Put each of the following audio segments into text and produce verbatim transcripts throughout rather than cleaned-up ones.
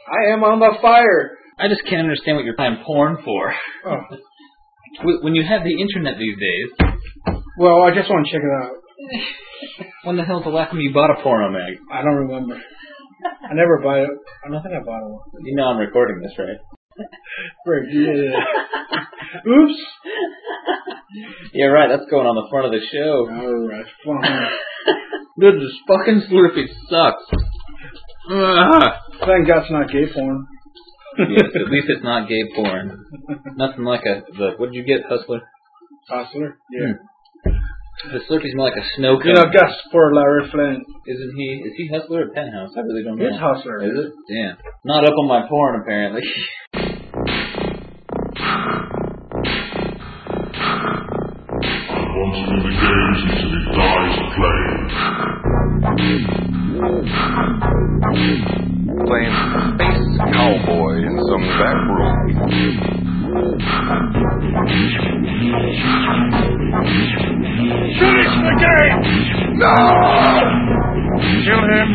I am on the fire. I just can't understand what you're buying porn for. Oh. When you have the internet these days. Well, I just want to check it out. When the hell's the last time you bought a porno mag? I don't remember. I never buy it. I don't think I bought one. You know I'm recording this, right? Right, yeah. Oops. Yeah, right. That's going on the front of the show. Alright, fine. Dude, this fucking Slurpee sucks. Thank God it's not gay porn. Yes, at least it's not gay porn. Nothing like a... The, what did you get, Hustler? Hustler? Yeah. Hmm. The Slurpee's more like a snow cone. You know, Gus for Larry Flint. Isn't he... Is he Hustler or Penthouse? I really don't know. He's Hustler. Is it? Damn. Not up on my porn, apparently. Once in the games until he dies playing. Playing space cowboy in some back room. Finish the game! No! Kill him!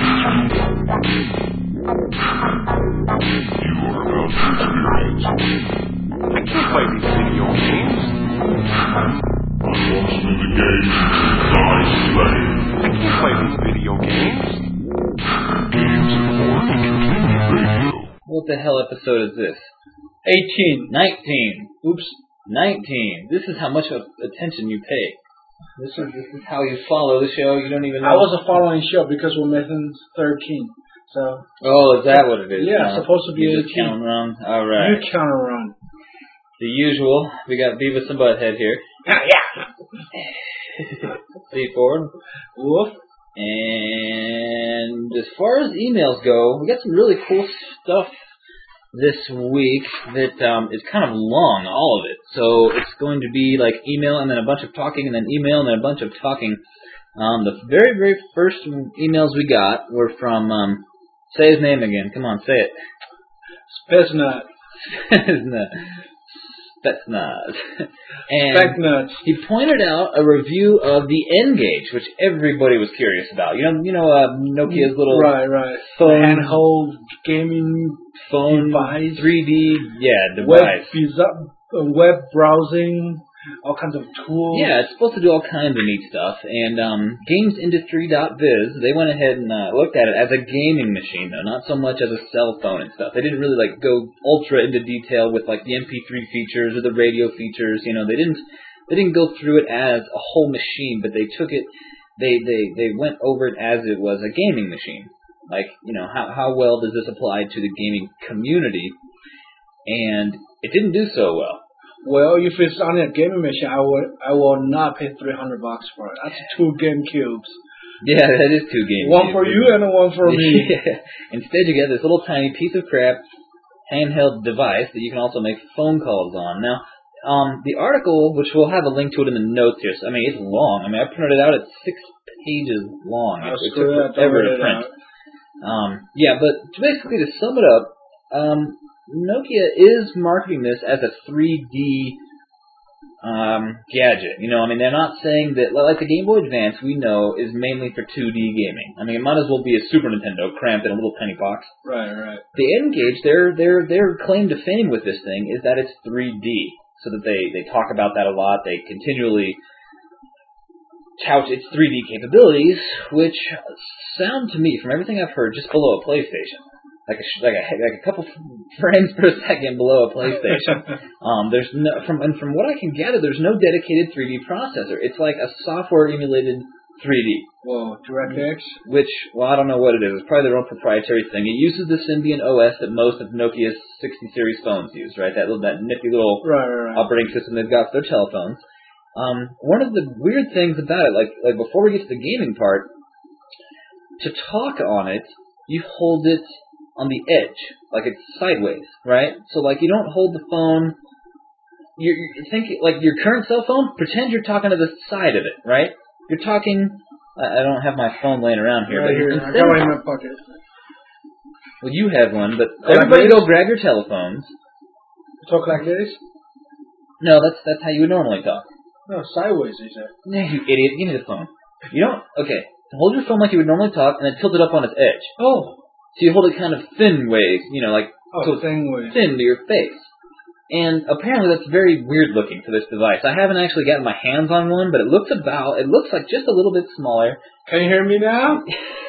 You are about to experience. I can't play these video games. I want him in the games until he dies playing. I can't play these video games. Games and Porn Entertainment Radio. What the hell episode is this? eighteen. nineteen. Oops. nineteen. This is how much of attention you pay. This is, this is how you follow the show. You don't even know. I wasn't following the show because we're missing thirteen. So. Oh, is that what it is? Yeah, no? it's supposed to be you eighteen. Just count wrong. All right. You count wrong. The usual. We got Beavis and Butthead here. Yeah. Steve Ford. Woof. And as far as emails go, we got some really cool stuff this week that um, is kind of long, all of it. So it's going to be like email and then a bunch of talking and then email and then a bunch of talking. Um, the very, very first emails we got were from, um, say his name again. Come on, say it. Spetsnaz. Spetsnaz. Spetsnaz. And Spetsnaz. he pointed out a review of the N-Gage, which everybody was curious about. You know, you know, uh, Nokia's little right, right. phone, handheld gaming phone device, three D, yeah, device. Web, web browsing, all kinds of tools. Yeah, it's supposed to do all kinds of neat stuff. And um, gamesindustry dot biz, they went ahead and uh, looked at it as a gaming machine, though, not so much as a cell phone and stuff. They didn't really like go ultra into detail with like the M P three features or the radio features. You know, they didn't they didn't go through it as a whole machine, but they took it, they they they went over it as it was a gaming machine. Like, you know, how how well does this apply to the gaming community? And it didn't do so well. Well, if it's on a gaming machine, I will I will not pay three hundred bucks for it. That's two game cubes. Yeah, that is two game One cubes. for you and one for me. Yeah. Instead, you get this little tiny piece of crap handheld device that you can also make phone calls on. Now, um, the article, which we'll have a link to it in the notes here. So, I mean, it's long. I mean, I printed it out. It's six pages long. I'll It, it screw took that, forever don't to print. read it out. Um, yeah, but basically, to sum it up, um, Nokia is marketing this as a three D um, gadget. You know, I mean, they're not saying that, like the Game Boy Advance, we know, is mainly for two D gaming. I mean, it might as well be a Super Nintendo cramped in a little tiny box. Right, right. The N-Gage, their their their claim to fame with this thing is that it's three D. So that they, they talk about that a lot. They continually tout its three D capabilities, which sound to me, from everything I've heard, just below a PlayStation. Like a like a like a couple frames per second below a PlayStation. um, there's no from and from what I can gather, there's no dedicated three D processor. It's like a software emulated three D. Well, DirectX. Which, well, I don't know what it is. It's probably their own proprietary thing. It uses the Symbian O S that most of Nokia's sixty series phones use, right? That little, that nifty little right, right, right. operating system they've got for their telephones. Um, one of the weird things about it, like like before we get to the gaming part, to talk on it, you hold it on the edge, like it's sideways, right? So like you don't hold the phone. You're, you're thinking like your current cell phone. Pretend you're talking to the side of it, right? You're talking. I don't have my phone laying around here. Right but here. I got one in my pocket. Well, you have one, but Go everybody like go grab your telephones. Talk like this? No, that's that's how you would normally talk. No, sideways, you said. No, you idiot. Give me the phone. You don't. Okay. Hold your phone like you would normally talk, and then tilt it up on its edge. Oh. So you hold it kind of thin ways, you know, like Oh, so thin way. thin to your face. And apparently that's very weird looking for this device. I haven't actually gotten my hands on one, but it looks about, it looks like just a little bit smaller. Can you hear me now?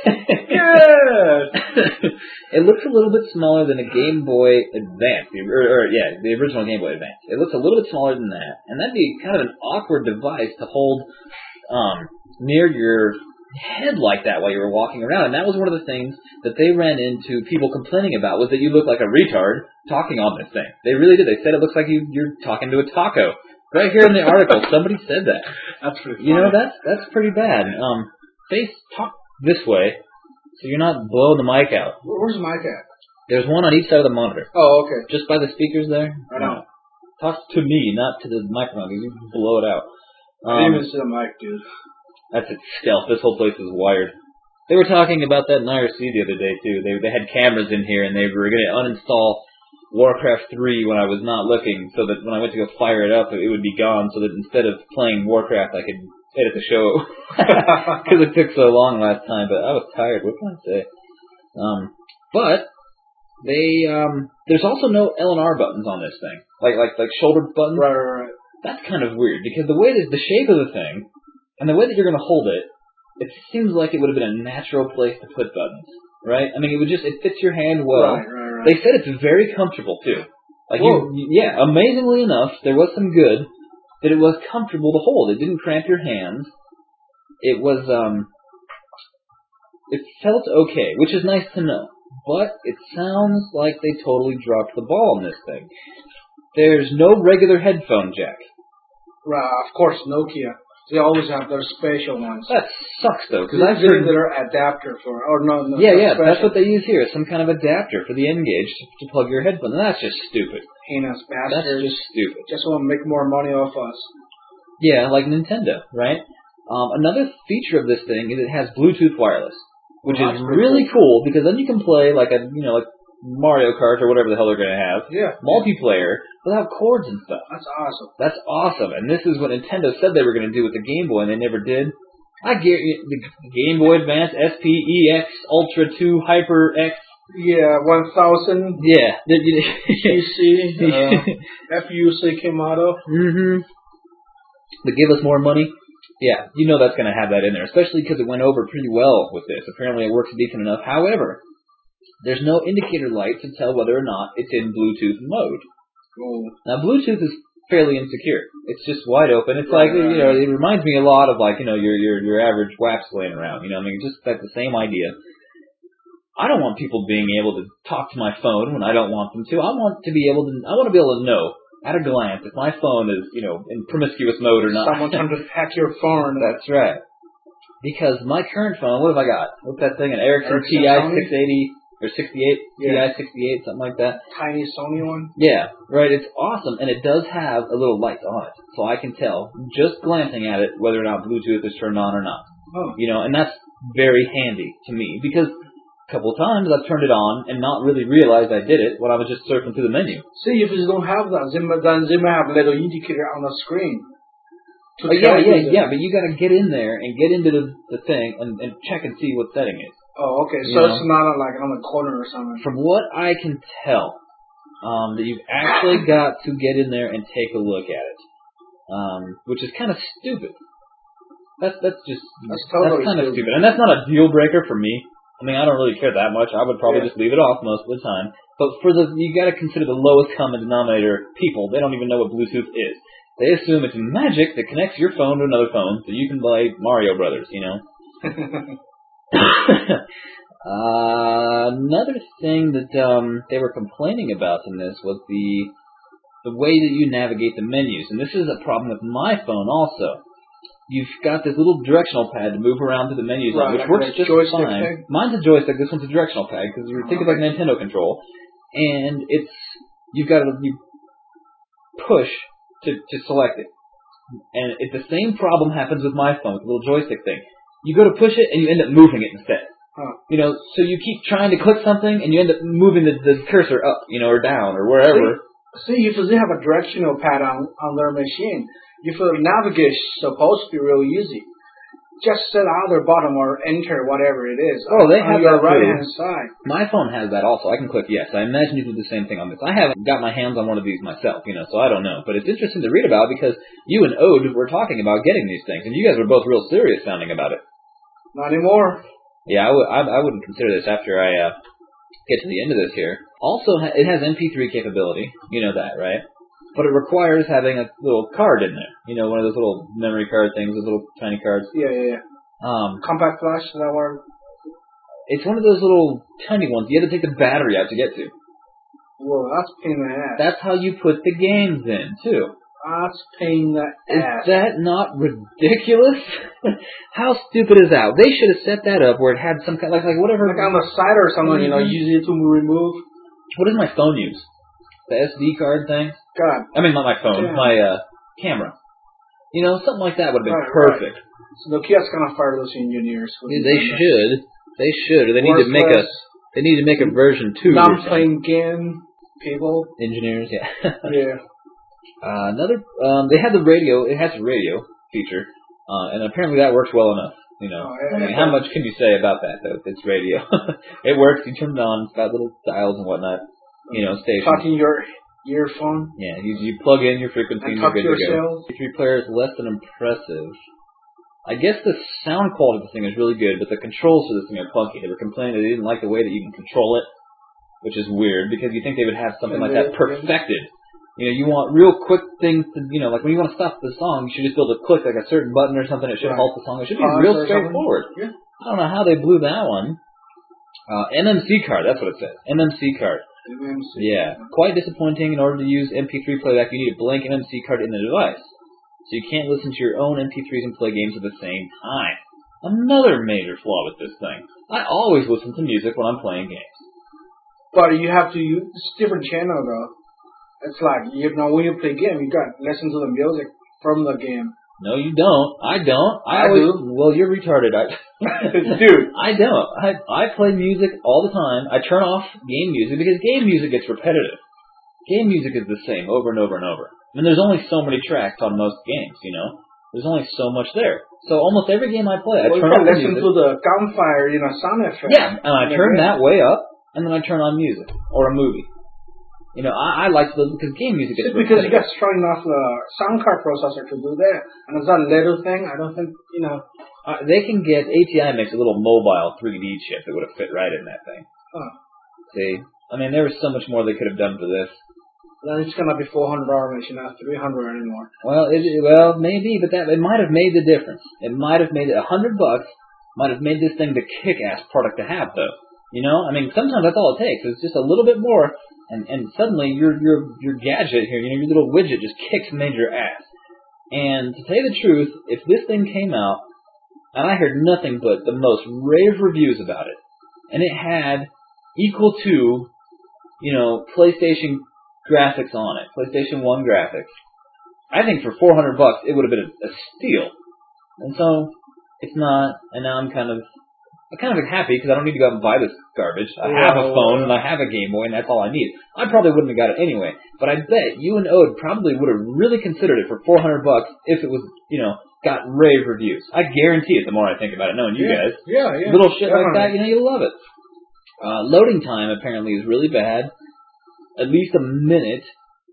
Yes! It looks a little bit smaller than a Game Boy Advance, or, or yeah, the original Game Boy Advance. It looks a little bit smaller than that, and that'd be kind of an awkward device to hold um, near your head like that while you were walking around. And that was one of the things that they ran into people complaining about, was that you look like a retard talking on this thing. They really did. They said it looks like you, you're talking to a taco. Right here in the article, somebody said that. That's pretty funny. You know, that's that's pretty bad. Um, face talk this way, so you're not blowing the mic out. Where's the mic at? There's one on each side of the monitor. Oh, okay. Just by the speakers there? I know. Talk to me, not to the microphone, because you can blow it out. I Um, didn't even see the mic, dude. That's its stealth. This whole place is wired. They were talking about that in I R C the other day, too. They they had cameras in here, and they were going to uninstall Warcraft three when I was not looking, so that when I went to go fire it up, it would be gone, so that instead of playing Warcraft, I could edit the show. Because it took so long last time, but I was tired. What can I say? Um, but they um, there's also no L and R buttons on this thing, like like like shoulder buttons. Right, right, right. That's kind of weird, because the way that the shape of the thing, and the way that you're going to hold it, it seems like it would have been a natural place to put buttons, right? I mean, it would just, it fits your hand well. Right, right, right. They said it's very comfortable, too. Like, Whoa. you, yeah, amazingly enough, there was some good, that it was comfortable to hold. It didn't cramp your hands. It was, um, it felt okay, which is nice to know. But it sounds like they totally dropped the ball on this thing. There's no regular headphone jack. Right, of course, Nokia. They always have their special ones. That sucks, though, because I've I've heard... their adapter for, or no, no. Yeah, yeah, special. that's what they use here. Some kind of adapter for the N-Gage to, to plug your headphones. And that's just stupid. Heinous That's bastards. just stupid. Just want to make more money off us. Yeah, like Nintendo, right? Um, another feature of this thing is it has Bluetooth wireless, which Well, is that's pretty really cool because then you can play like a, you know, like Mario Kart or whatever the hell they're going to have, Yeah. multiplayer without cords and stuff. That's awesome. That's awesome, and this is what Nintendo said they were going to do with the Game Boy, and they never did. I get the Game Boy Advance, S P, E X, Ultra two, Hyper X. Yeah, one thousand Yeah. C C, uh, F U C Kamato. Mm-hmm. But give us more money. Yeah, you know that's going to have that in there, especially because it went over pretty well with this. Apparently it works decent enough. However, there's no indicator light to tell whether or not it's in Bluetooth mode. Oh. Now, Bluetooth is fairly insecure. It's just wide open. It's Right, like, right, you know, right. it reminds me a lot of like, you know, your your your average W A Ps laying around. You know what I mean? Just like the same idea. I don't want people being able to talk to my phone when I don't want them to. I want to be able to, I want to be able to know at a glance if my phone is, you know, in promiscuous mode or not. Someone trying to hack your phone. That's right. Because my current phone, what have I got? What's that thing? An Ericsson Ericsson T I Sony? six eighty or sixty-eight? Yeah. T I sixty-eight, something like that. Tiny Sony one. Yeah, right. It's awesome, and it does have a little light on it, so I can tell just glancing at it whether or not Bluetooth is turned on or not. Oh. You know, and that's very handy to me because a couple of times I've turned it on and not really realized I did it when I was just surfing through the menu. See, if you don't have that, they may, then they may have a little indicator on the screen. To Oh, yeah, tell yeah, you that- yeah, but you got to get in there and get into the, the thing and, and check and see what setting is. Oh, okay. You So know? it's not uh, like on the corner or something. From what I can tell, um, that you've actually got to get in there and take a look at it, um, which is kind of stupid. That's that's just That's totally kind of stupid. stupid, and that's not a deal breaker for me. I mean, I don't really care that much. I would probably Yeah. just leave it off most of the time. But for the, you got to consider the lowest common denominator people. They don't even know what Bluetooth is. They assume it's magic that connects your phone to another phone, so you can play Mario Brothers. You know. uh, another thing that um, they were complaining about in this was the the way that you navigate the menus, and this is a problem with my phone also. You've got this little directional pad to move around to the menus on, Right, which like works that just joystick fine. thing? Mine's a joystick. This one's a directional pad because you think of like Nintendo control, and it's you've got to you push to to select it, and it, the same problem happens with my phone, with the little joystick thing. You go to push it, and you end up moving it instead. Huh. You know, so you keep trying to click something, and you end up moving the, the cursor up, you know, or down, or wherever. See, if they have a directional pad on, on their machine, if the navigation is supposed to be real easy. just sit out the bottom or enter whatever it is. Oh, they on have your that right too. hand side. My phone has that also. I can click yes. I imagine you do the same thing on this. I haven't got my hands on one of these myself, you know, so I don't know. But it's interesting to read about because you and Ode were talking about getting these things, and you guys were both real serious sounding about it. Not anymore. Yeah, I, w- I, I wouldn't consider this after I uh, get to the end of this here. Also, it has M P three capability. You know that, right? But it requires having a little card in there. You know, one of those little memory card things, those little tiny cards. Yeah, yeah, yeah. Um, Compact flash, is that word? it's one of those little tiny ones. You have to take the battery out to get to. Whoa, that's pain in the ass. That's how you put the games in, too. That's pain in the ass. Is that not ridiculous? How stupid is that? They should have set that up where it had some kind, like, like whatever. Like on the side or something, you know, easy to remove. What does my phone use? The S D card thing? God. I mean, not my phone, Damn. my uh, camera. You know, something like that would have been Right, perfect. right. So Nokia's gonna fire those engineers. They, they should. They should. They need to make a. They need to make a version two. Non-playing game people. Engineers, yeah. Yeah. Uh, another. Um, they had the radio. It has a radio feature, uh, and apparently that works well enough. You know, Oh, yeah, I mean, yeah. how much can you say about that though? It's radio. It works. You turn it on. It's got little dials and whatnot. You know, stations. Talking your earphone. Yeah, you, you plug in your frequency and And you're talk to good to go. yourself. M P three player is less than impressive. I guess the sound quality of this thing is really good, but the controls for this thing are clunky. They were complaining that they didn't like the way that you can control it, which is weird because you think they would have something like that perfected. You know, you want real quick things to, you know, like when you want to stop the song, you should just be able to click like a certain button or something. It should Right. halt the song. It should be Pause real or straightforward. Yeah. I don't know how they blew that one. Uh, M M C card, that's what it says. M M C card. M M C. Yeah, quite disappointing. In order to use M P three playback, you need a blank M M C card in the device. So you can't listen to your own M P threes and play games at the same time. Another major flaw with this thing. I always listen to music when I'm playing games. But you have to use it's different channel though. It's like you know when you play game, you got to listen to the music from the game. No, you don't. I don't. I, I always, do. Well, you're retarded. I, Dude. I don't. I I play music all the time. I turn off game music because game music gets repetitive. Game music is the same over and over and over. I mean, there's only so many tracks on most games, you know? There's only so much there. So almost every game I play, I Well, turn you off can the listen music. to the gunfire, you know, sound effect. Yeah, and I And turn then- that way up, and then I turn on music or a movie. You know, I, I like the because game music is It's because you repetitive. got strong enough the sound card processor to do that. And it's that little thing, I don't think, you know. Uh, they can get A T I makes a little mobile three D chip that would have fit right in that thing. Huh. See, I mean, there was so much more they could have done for this. Then it's gonna be four hundred dollars machine, not three hundred anymore. Well, it, well, maybe, but that it might have made the difference. It might have made it a hundred bucks. Might have made this thing the kick-ass product to have, though. You know, I mean, sometimes that's all it takes. It's just a little bit more, and and suddenly your your your gadget here, you know, your little widget just kicks major ass. And to tell you the truth, if this thing came out, and I heard nothing but the most rave reviews about it, and it had equal to, you know, PlayStation graphics on it, PlayStation one graphics, I think for four hundred bucks it would have been a, a steal. And so it's not, and now I'm kind of, I'm kind of happy because I don't need to go out and buy this garbage. I have a phone and I have a Game Boy and that's all I need. I probably wouldn't have got it anyway, but I bet you and Ode probably would have really considered it for four hundred bucks if it was, you know, got rave reviews. I guarantee it the more I think about it, knowing you yeah. guys. Yeah, yeah. Little shit like definitely. that, you know, you love it. Uh, loading time apparently is really bad. At least a minute.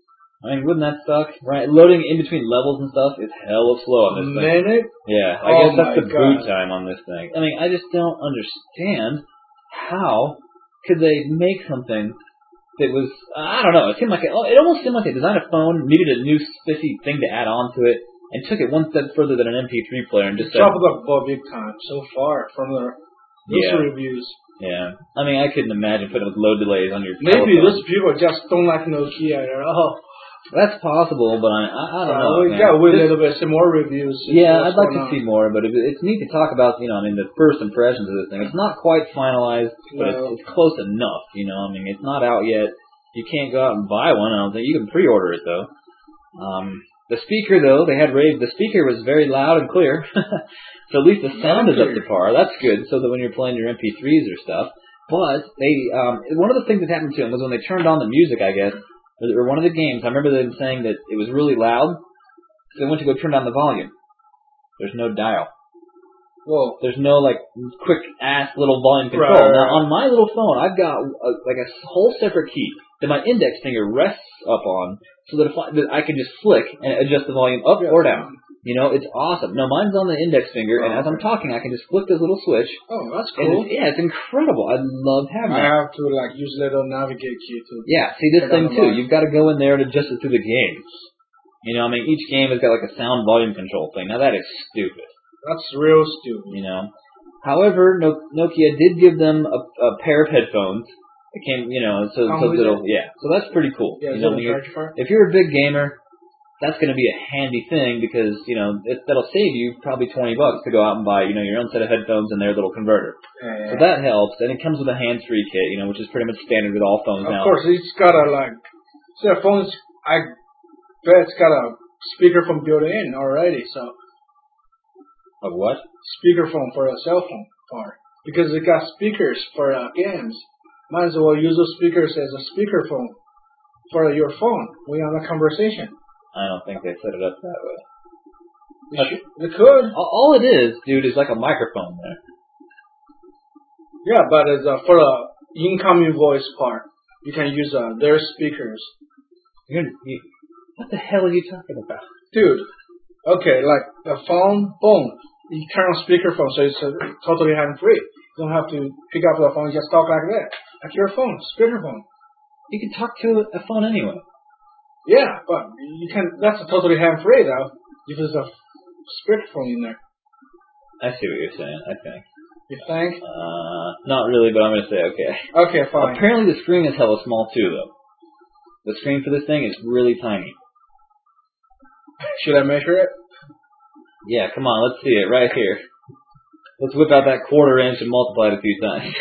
I mean, wouldn't that suck? Right? Loading in between levels and stuff is hella slow on this thing. Minute? Yeah, I Oh guess that's my the boot God. time on this thing. I mean, I just don't understand how could they make something that was, I don't know, it seemed like, it, it almost seemed like they designed a phone, needed a new spiffy thing to add on to it, and took it one step further than an M P three player and just said, Drop the ball big time so far from the Yeah. user reviews. yeah. I mean, I couldn't imagine putting load delays on your Maybe telephone. those people just don't like Nokia at all. That's possible, but I, I, I don't know. we man. got a Just- little bit some more reviews. Yeah, What's I'd like going to on. see more, but it, it's neat to talk about, you know, I mean, the first impressions of this thing. It's not quite finalized, but No. it's, it's close enough, you know. I mean, it's not out yet. You can't go out and buy one, I don't think. You can pre-order it, though. Um, the speaker, though, they had rave. The speaker was very loud and clear, so at least the sound is up to par. That's good, so that when you're playing your M P threes or stuff. But they, um, one of the things that happened to them was when they turned on the music, I guess, or one of the games, I remember them saying that it was really loud, so they went to go turn down the volume. There's no dial. Whoa. There's no like quick ass little volume control. Right, right, Now right. on my little phone, I've got a, like a whole separate key that my index finger rests up on, so that if I, that I can just flick and adjust the volume up Yeah. or down. You know, it's awesome. No, mine's on the index finger, and Oh, as I'm okay. talking, I can just flick this little switch. Oh, that's And cool. it's, yeah, it's incredible. I love having I that. have to like use little navigate key to. Yeah, see this Turn thing on the too. volume. You've got to go in there and adjust it through the game. You know, I mean, each game has got like a sound volume control thing. Now that is stupid. That's real stupid. You know. However, no- Nokia did give them a, a pair of headphones. It came, you know, so Come so with it'll, it? yeah. So that's pretty cool. Yeah, you is know, it I mean, a charge for it? if you're a big gamer, that's going to be a handy thing because you know it, that'll save you probably twenty bucks to go out and buy, you know, your own set of headphones and their little converter. Yeah, So that helps, and it comes with a hands-free kit, you know, which is pretty much standard with all phones Of now. course, it's got a like. See, the phone's. I bet it's got a speakerphone built in already. So Of what? speakerphone for a cell phone part because it got speakers for uh, games. Might as well use those speakers as a speakerphone for your phone when you're on a conversation. I don't think they set it up that way. They, should, they could. All all it is, dude, is like a microphone there. Yeah, but as a, for a incoming voice part, you can use uh, their speakers. You're, you, what the hell are you talking about? Dude, okay, like the phone, boom, you turn on speakerphone, so it's uh, totally hand-free. You don't have to pick up the phone, you just talk like that. Like your phone, speakerphone. You can talk to a phone anyway. Yeah, but you can. That's totally hand-free though. If there's a speakerphone in there. I see what you're saying, I think. You think? Uh, not really, but I'm going to say okay. Okay, fine. Apparently the screen is hella small too, though. The screen for this thing is really tiny. Should I measure it? Yeah, come on, let's see it right here. Let's whip out that quarter inch and multiply it a few times.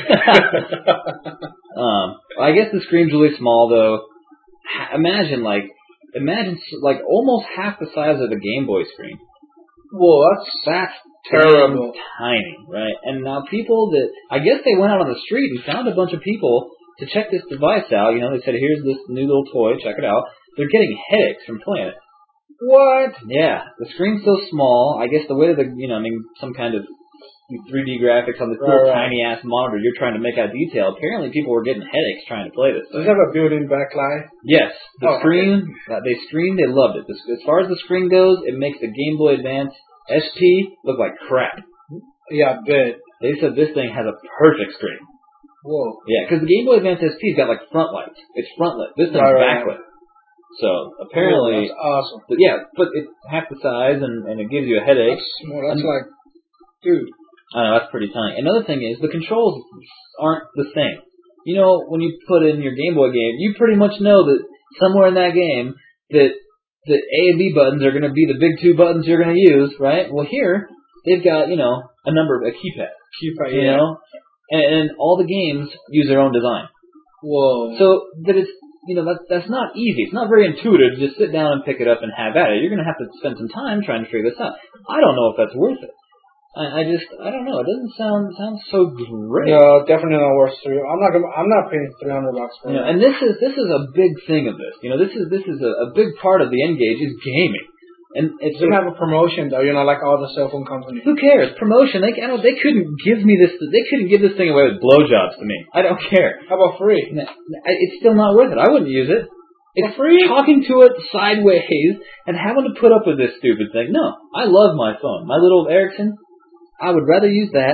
um, I guess the screen's really small, though. Ha- Imagine, like, imagine, s- like, almost half the size of the Game Boy screen. Whoa, that's That's terrible. damn tiny, right? And now people that, I guess they went out on the street and found a bunch of people to check this device out. You know, they said, here's this new little toy, check it out. They're getting headaches from playing it. What? Yeah, the screen's so small. I guess the way that the, you know, I mean, some kind of three D graphics on this little Right, right. tiny ass monitor, you're trying to make out detail. Apparently, people were getting headaches trying to play this. Does it have a built-in backlight? Yes, the Oh, screen. Uh, they screened. They loved it. This, as far as the screen goes, it makes the Game Boy Advance S P look like crap. Yeah, I bet. They said this thing has a perfect screen. Whoa. Yeah, because the Game Boy Advance S P's got like front lights. It's front lit. This thing's Right, right, backlit. So apparently, Whoa, that's awesome. but yeah, but it's half the size and, and it gives you a headache. That's small. That's And- like, dude. I know, that's pretty tiny. Another thing is, the controls aren't the same. You know, when you put in your Game Boy game, you pretty much know that somewhere in that game that the A and B buttons are going to be the big two buttons you're going to use, right? Well, here, they've got, you know, a number of, a keypad, Keep you know? And, and all the games use their own design. Whoa. So, that it's, you know, that's, that's not easy. It's not very intuitive to just sit down and pick it up and have at it. You're going to have to spend some time trying to figure this out. I don't know if that's worth it. I, I just, I don't know. It doesn't sound sound so great. No, definitely not worth three. I'm not gonna. I'm not paying three hundred bucks for You know, it. and this is this is a big thing of this. You know, this is this is a, a big part of the N-Gage is gaming, and it's They have a promotion though. You know, like all the cell phone companies. who cares? Promotion. They I don't, they couldn't give me this. They couldn't give this thing away with blowjobs to me. I don't care. How about free? It's still not worth it. I wouldn't use it. It's For free? talking to it sideways and having to put up with this stupid thing. No, I love my phone. My little Ericsson. I would rather use that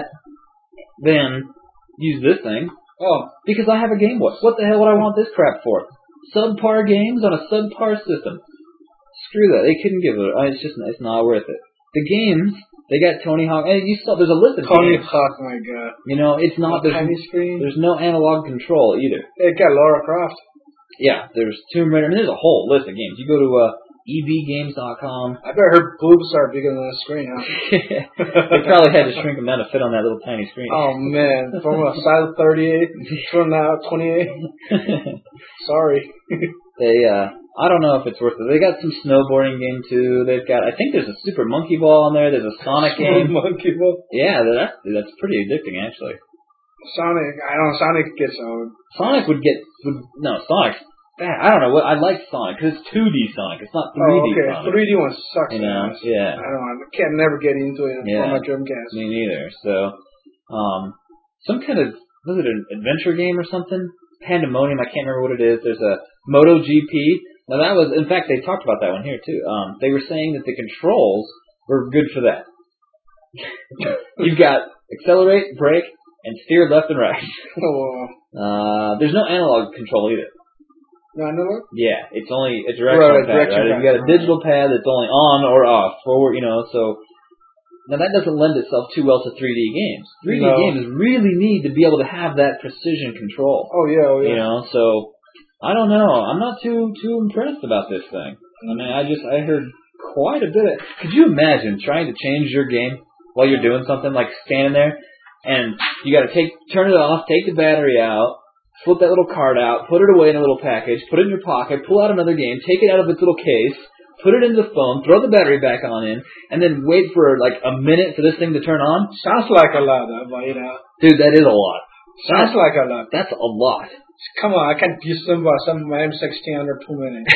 than use this thing Oh, because I have a Game Boy. What the hell would I want this crap for? Subpar games on a subpar system. Screw that. They couldn't give it. It's just it's not worth it. The games they got Tony Hawk. And you saw there's a list of Tony games. Hawk, my god. You know it's not The there's, tiny screen. there's no analog control either. It got Lara Croft. Yeah, there's Tomb Raider. I mean, there's a whole list of games. You go to uh, E B games dot com. I bet her boobs are bigger than the screen, huh? They probably had to shrink them down to fit on that little tiny screen. Oh man, from a size thirty-eight to now twenty-eight. Sorry. They, uh, I don't know if it's worth it. They got some snowboarding game too. They've got, I think there's a Super Monkey Ball on there. There's a Sonic game. Monkey ball. Yeah, that's that's pretty addicting actually. Sonic. I don't know. Sonic gets old. Sonic would get would no Sonic I don't know what I like Sonic because it's two D Sonic. It's not three D oh, okay. Sonic. three D one sucks. You know, ass. yeah. I don't know. I can't never get into it Yeah. on my Dreamcast. Me neither. So, um, some kind of was it an adventure game or something? Pandemonium. I can't remember what it is. There's a MotoGP. Now that was, in fact, they talked about that one here too. Um, they were saying that the controls were good for that. You've got accelerate, brake, and steer left and right. Oh. Uh, there's no analog control either. No, no, no. Yeah, it's only a directional right, pad, direction right? pad. You got a digital pad that's only on or off, forward, you know, so now that doesn't lend itself too well to three D games. three D No. games really need to be able to have that precision control. Oh, yeah, oh, yeah. You know, so I don't know. I'm not too too impressed about this thing. I mean, I just, I heard quite a bit of, could you imagine trying to change your game while you're doing something, like standing there, and you gotta take, turn it off, take the battery out, flip that little card out, put it away in a little package, put it in your pocket, pull out another game, take it out of its little case, put it into the phone, throw the battery back on in, and then wait for like a minute for this thing to turn on? Sounds like a lot, but you know. Dude, that is a lot. Sounds That's, like a lot. That's a lot. Come on, I can't use some, some of my M sixteen under two minutes.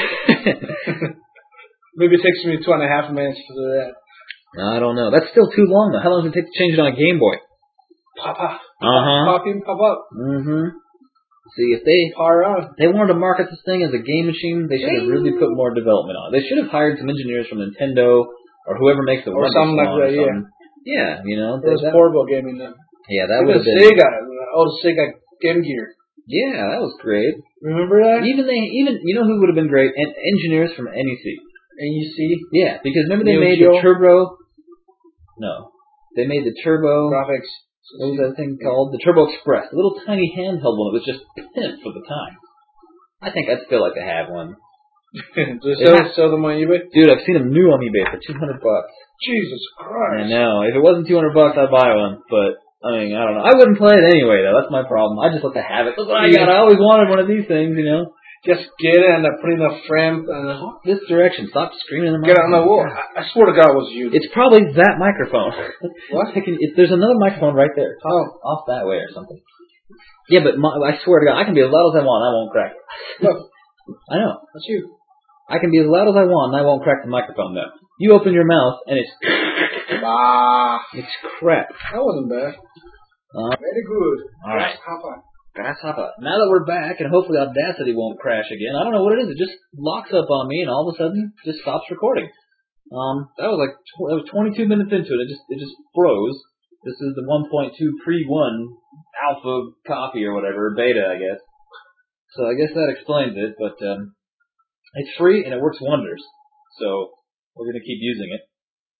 Maybe it takes me two and a half minutes to do that. I don't know. That's still too long, though. How long does it take to change it on a Game Boy? Pop up. Uh-huh. Pop in, pop up. Mm-hmm. See, if they Power on. they wanted to market this thing as a game machine, they should have really put more development on it. They should have hired some engineers from Nintendo or whoever makes the Or something like that, yeah. Yeah, you know. It was that, portable gaming then. Yeah, that Even would have been... Sega. Oh, the Sega Game Gear. Yeah, that was great. Remember that? Even they, even you know who would have been great? En- engineers from N E C. N E C? Yeah, because remember they Neo made Geo? the Turbo... No. They made the Turbo... Graphics. What was that thing called? The Turbo Express. The little tiny handheld one that was just pimp for the time. I think I'd still like to have one. Just sell, sell them on eBay? Dude, I've seen them new on eBay for two hundred bucks. Jesus Christ. I know. If it wasn't two hundred bucks, I'd buy one. But, I mean, I don't know. I wouldn't play it anyway, though. That's my problem. I just like to have it. Look what I got. I always wanted one of these things, you know. Just get it and put in a frame and Talk this direction. Stop screaming in the get on the wall. microphone. I, I swear to God it was you. It's probably that microphone. What? Can, if there's another microphone right there. Talk Oh. off that way or something. Yeah, but my, I swear to God, I can be as loud as I want and I won't crack it. Look, I know. that's you. I can be as loud as I want and I won't crack the microphone, though. You open your mouth and it's... Ah. It's crap. That wasn't bad. Uh, Very good. all right. Grasshopper. Grasshopper. Now that we're back, and hopefully Audacity won't crash again, I don't know what it is. It just locks up on me, and all of a sudden, just stops recording. Um, that was like tw- that was twenty-two minutes into it. It just it just froze. This is the one point two pre one alpha copy or whatever, beta, I guess. So I guess that explains it. But um, it's free and it works wonders. So we're gonna keep using it.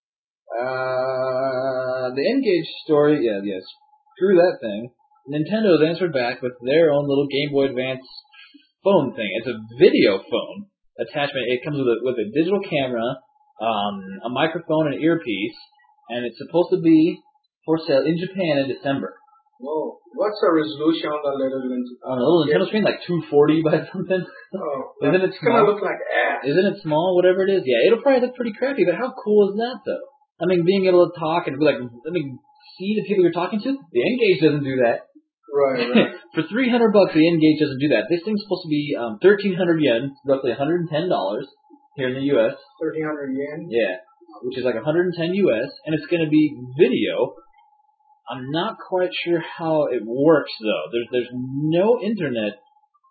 Uh, the N-Gage story, yeah, yes, screw that thing. Nintendo's answered back with their own little Game Boy Advance phone thing. It's a video phone attachment. It comes with a with a digital camera, um, a microphone, and an earpiece, and it's supposed to be for sale in Japan in December. Whoa. What's the resolution on the little Nintendo? On a little Nintendo screen, like two forty by something. Oh, Isn't it it's gonna small? look like ass. Isn't it small? Whatever it is, yeah, it'll probably look pretty crappy. But how cool is that, though? I mean, being able to talk and like, I mean, see the people you're talking to. The N-Gage doesn't do that. Right, right. For three hundred bucks, the N-Gage doesn't do that. This thing's supposed to be um, thirteen hundred yen, roughly one hundred ten dollars here in the U S. thirteen hundred yen? Yeah, which is like one hundred ten U S, and it's going to be video. I'm not quite sure how it works, though. There's there's no internet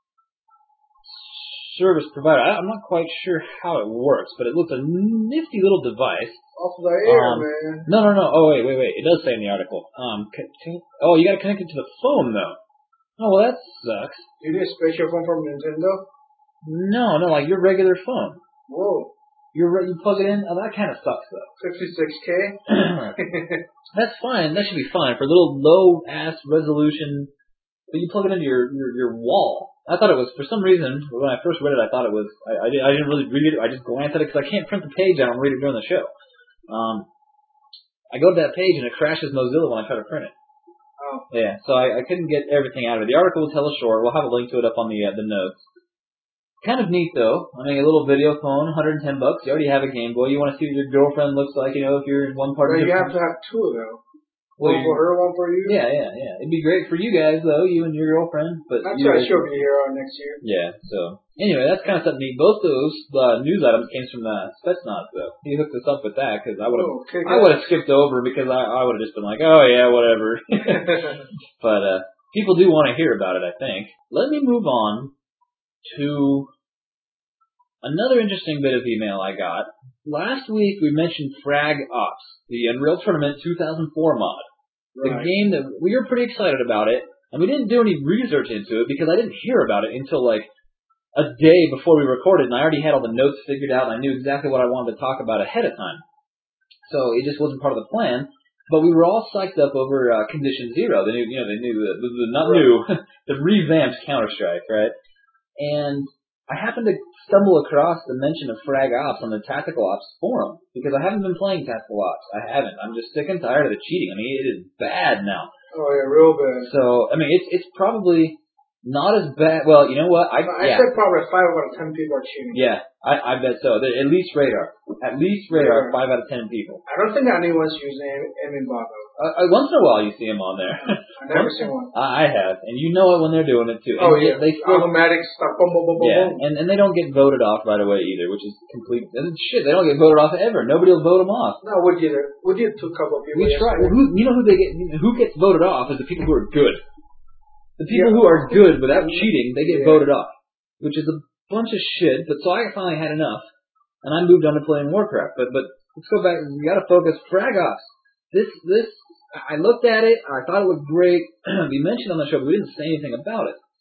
service provider. I, I'm not quite sure how it works, but it looks a nifty little device. Off the air, Um, man. No, no, no. Oh, wait, wait, wait. It does say in the article. Um, c- c- oh, you got to connect it to the phone, though. Oh, well, that sucks. You need a special phone from Nintendo? No, no, like your regular phone. Whoa. You're re- you plug it in. Oh, that kind of sucks, though. fifty-six K? That's fine. That should be fine for a little low ass resolution. But you plug it into your, your your wall. I thought it was, for some reason, when I first read it, I thought it was. I I, did, I didn't really read it. I just glanced at it because I can't print the page out and read it during the show. Um, I go to that page and it crashes Mozilla when I try to print it. Oh. Yeah, so I, I couldn't get everything out of it. The article will tell us short. We'll have a link to it up on the uh, the notes. Kind of neat though. I mean, a little video phone, one hundred ten bucks. You already have a Game Boy. You want to see what your girlfriend looks like, you know, if you're in one part Well, of you the have to have two, though. One Well, for her, one for you. Yeah, yeah, yeah. It'd be great for you guys, though, you and your girlfriend. But I'm you sure guys- she'll be here uh, next year. Yeah, so. Anyway, that's kind of something neat. Both those uh, news items came from uh, Spetsnaz, though. He hooked us up with that, because I would have Oh, okay, I would have skipped over, because I, I would have just been like, oh, yeah, whatever. But uh, people do want to hear about it, I think. Let me move on to another interesting bit of email I got. Last week, we mentioned Frag Ops, the Unreal Tournament two thousand four mod. The Right. game that we were pretty excited about it, and we didn't do any research into it because I didn't hear about it until like a day before we recorded, and I already had all the notes figured out, and I knew exactly what I wanted to talk about ahead of time. So it just wasn't part of the plan. But we were all psyched up over uh, Condition Zero, the new, you know, the new, the, the not Right. new, the revamped Counter-Strike, right? And I happened to stumble across the mention of Frag Ops on the Tactical Ops forum, because I haven't been playing Tactical Ops. I haven't. I'm just sick and tired of the cheating. I mean, it is bad now. Oh yeah, real bad. So, I mean, it's it's probably not as bad. Well, you know what? I, I yeah. said probably five out of ten people are cheating. Yeah, I, I bet so. At least Radar. At least Radar, Yeah. five out of ten people. I don't think anyone's using Aiming Bot though. Uh, uh, once in a while you see them on there. I've never seen one. I I have, and you know it when they're doing it too. Oh And yeah, they still, automatic stuff. Boom, boom, boom, boom, yeah, boom. and and they don't get voted off right away either, which is complete and shit. They don't get voted off ever. Nobody will vote them off. No, we did it. We did to a couple of people. We try. yesterday. Well, who you know who they get? Who gets voted off is the people who are good. The people Yeah. who are good without cheating, they get Yeah. voted off, which is a bunch of shit. But so I finally had enough, and I moved on to playing Warcraft. But but let's go back. We got to focus. Frag Ops. This this. I looked at it. I thought it looked great. We mentioned on the show, but we didn't say anything about it.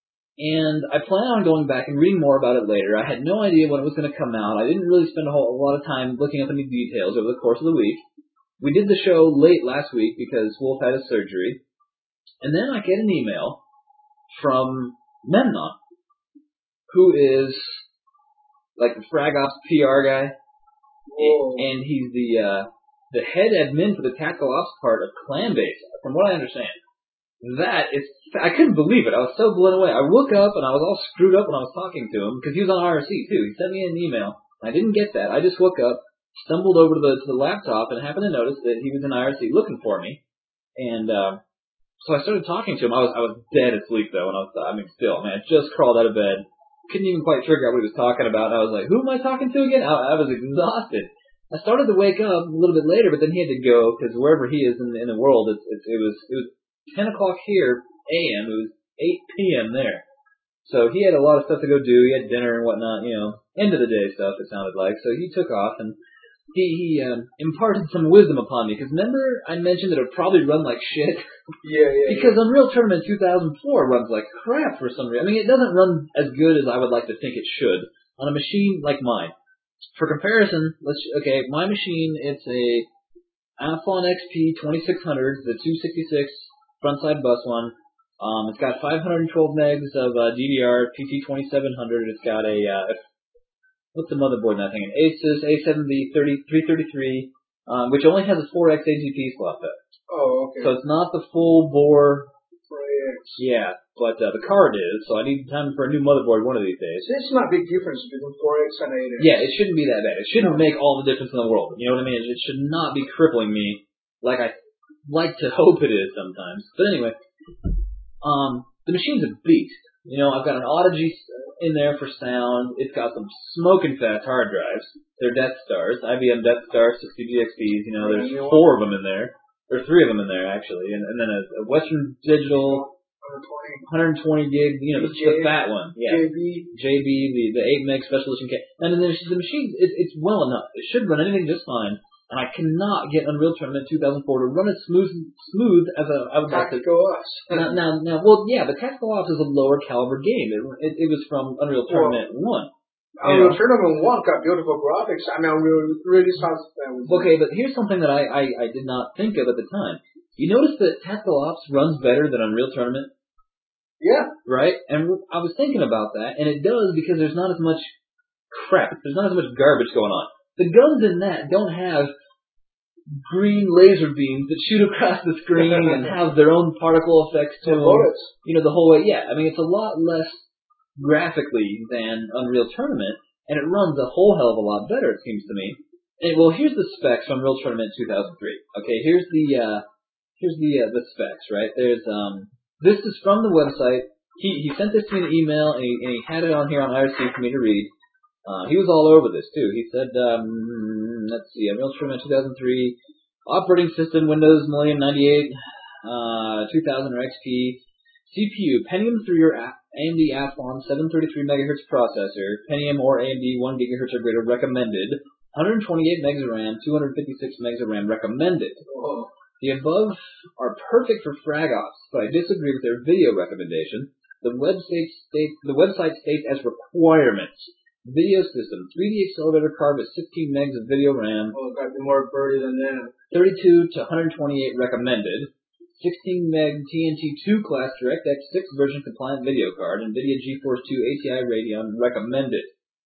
And I plan on going back and reading more about it later. I had no idea when it was going to come out. I didn't really spend a whole a lot of time looking up any details over the course of the week. We did the show late last week because Wolf had his surgery. And then I get an email from Memnon, who is like the Frag Ops P R guy. Whoa. And he's the uh, the head admin for the Tactical Ops part of Clanbase, from what I understand. That is, I couldn't believe it. I was so blown away. I woke up and I was all screwed up when I was talking to him, because he was on I R C too. He sent me an email. I didn't get that. I just woke up, stumbled over to the, to the laptop, and happened to notice that he was in I R C looking for me. And uh, so I started talking to him. I was I was dead asleep though, and I was I mean still, man, I just crawled out of bed. Couldn't even quite figure out what he was talking about. And I was like, who am I talking to again? I, I was exhausted. I started to wake up a little bit later, but then he had to go because wherever he is in the, in the world, it's, it's, it was it was ten o'clock here a m. It was eight p m there. So he had a lot of stuff to go do. He had dinner and whatnot, you know, end of the day stuff. It sounded like. So he took off and he he um, imparted some wisdom upon me. Because remember I mentioned that it would probably run like shit. Yeah, yeah. Because Unreal Tournament two thousand four runs like crap for some reason. I mean, it doesn't run as good as I would like to think it should on a machine like mine. For comparison, let's okay, my machine, it's a Athlon X P twenty-six hundred, the two sixty-six frontside bus one. Um, it's got five hundred twelve megs of uh, D D R, P T twenty-seven hundred. It's got a uh, what's the motherboard in that thing? An Asus A seventy three thirty-three, um, which only has a four X A G P slot though. Oh, okay. So it's not the full bore. Right. Yeah, but uh, the card is. So I need time for a new motherboard one of these days. So it's not a big difference between four X and eight X. Yeah, it shouldn't be that bad. It shouldn't make all the difference in the world. You know what I mean? It should not be crippling me like I like to hope it is sometimes. But anyway, um, the machine's a beast. You know, I've got an Audigy in there for sound. It's got some smoking fast hard drives. They're Death Stars, I B M Death Star sixty G X Ps. You know, there's four of them in there. Or three of them in there, actually. And, and then a, a Western Digital one twenty gig, you know, the, the fat one. Yeah. J B. J B, the, the eight meg special edition kit. And then there's the machine, it, it's well enough. It should run anything just fine. And I cannot get Unreal Tournament two thousand four to run as smooth smooth as a, I would like to. Tactical Ops. Now, now, now, well, yeah, but Tactical Ops is a lower caliber game. It, it, it was from Unreal Tournament one. Unreal Tournament one got beautiful graphics. I mean, Unreal really sounds. Okay, but here's something that I, I, I did not think of at the time. You notice that Tactical Ops runs better than Unreal Tournament? Yeah. Right? And I was thinking about that, and it does because there's not as much crap. There's not as much garbage going on. The guns in that don't have green laser beams that shoot across the screen and have their own particle effects to them. Bullets. You know, the whole way. Yeah, I mean, it's a lot less graphically than Unreal Tournament, and it runs a whole hell of a lot better, it seems to me. And, well, here's the specs on Unreal Tournament two thousand three. Okay, here's the uh, here's the uh, the specs, right? There's um, this is from the website. He he sent this to me in an email, and he, and he had it on here on I R C for me to read. Uh, he was all over this too. He said, um, let's see, Unreal Tournament two thousand three, operating system Windows Millennium ninety-eight, uh, two thousand or X P, C P U Pentium three or A M D Athlon seven thirty-three megahertz processor, Pentium or A M D one gigahertz or greater recommended, one hundred twenty-eight megs of RAM, two hundred fifty-six megs of RAM recommended. Whoa. The above are perfect for frag ops, but I disagree with their video recommendation. The website states the website states as requirements. Video system, three D accelerator card with sixteen megs of video RAM. Oh, got to be more birdie than that. thirty-two to one twenty-eight recommended. sixteen meg T N T two class DirectX six version compliant video card. NVIDIA GeForce two A T I Radeon recommended.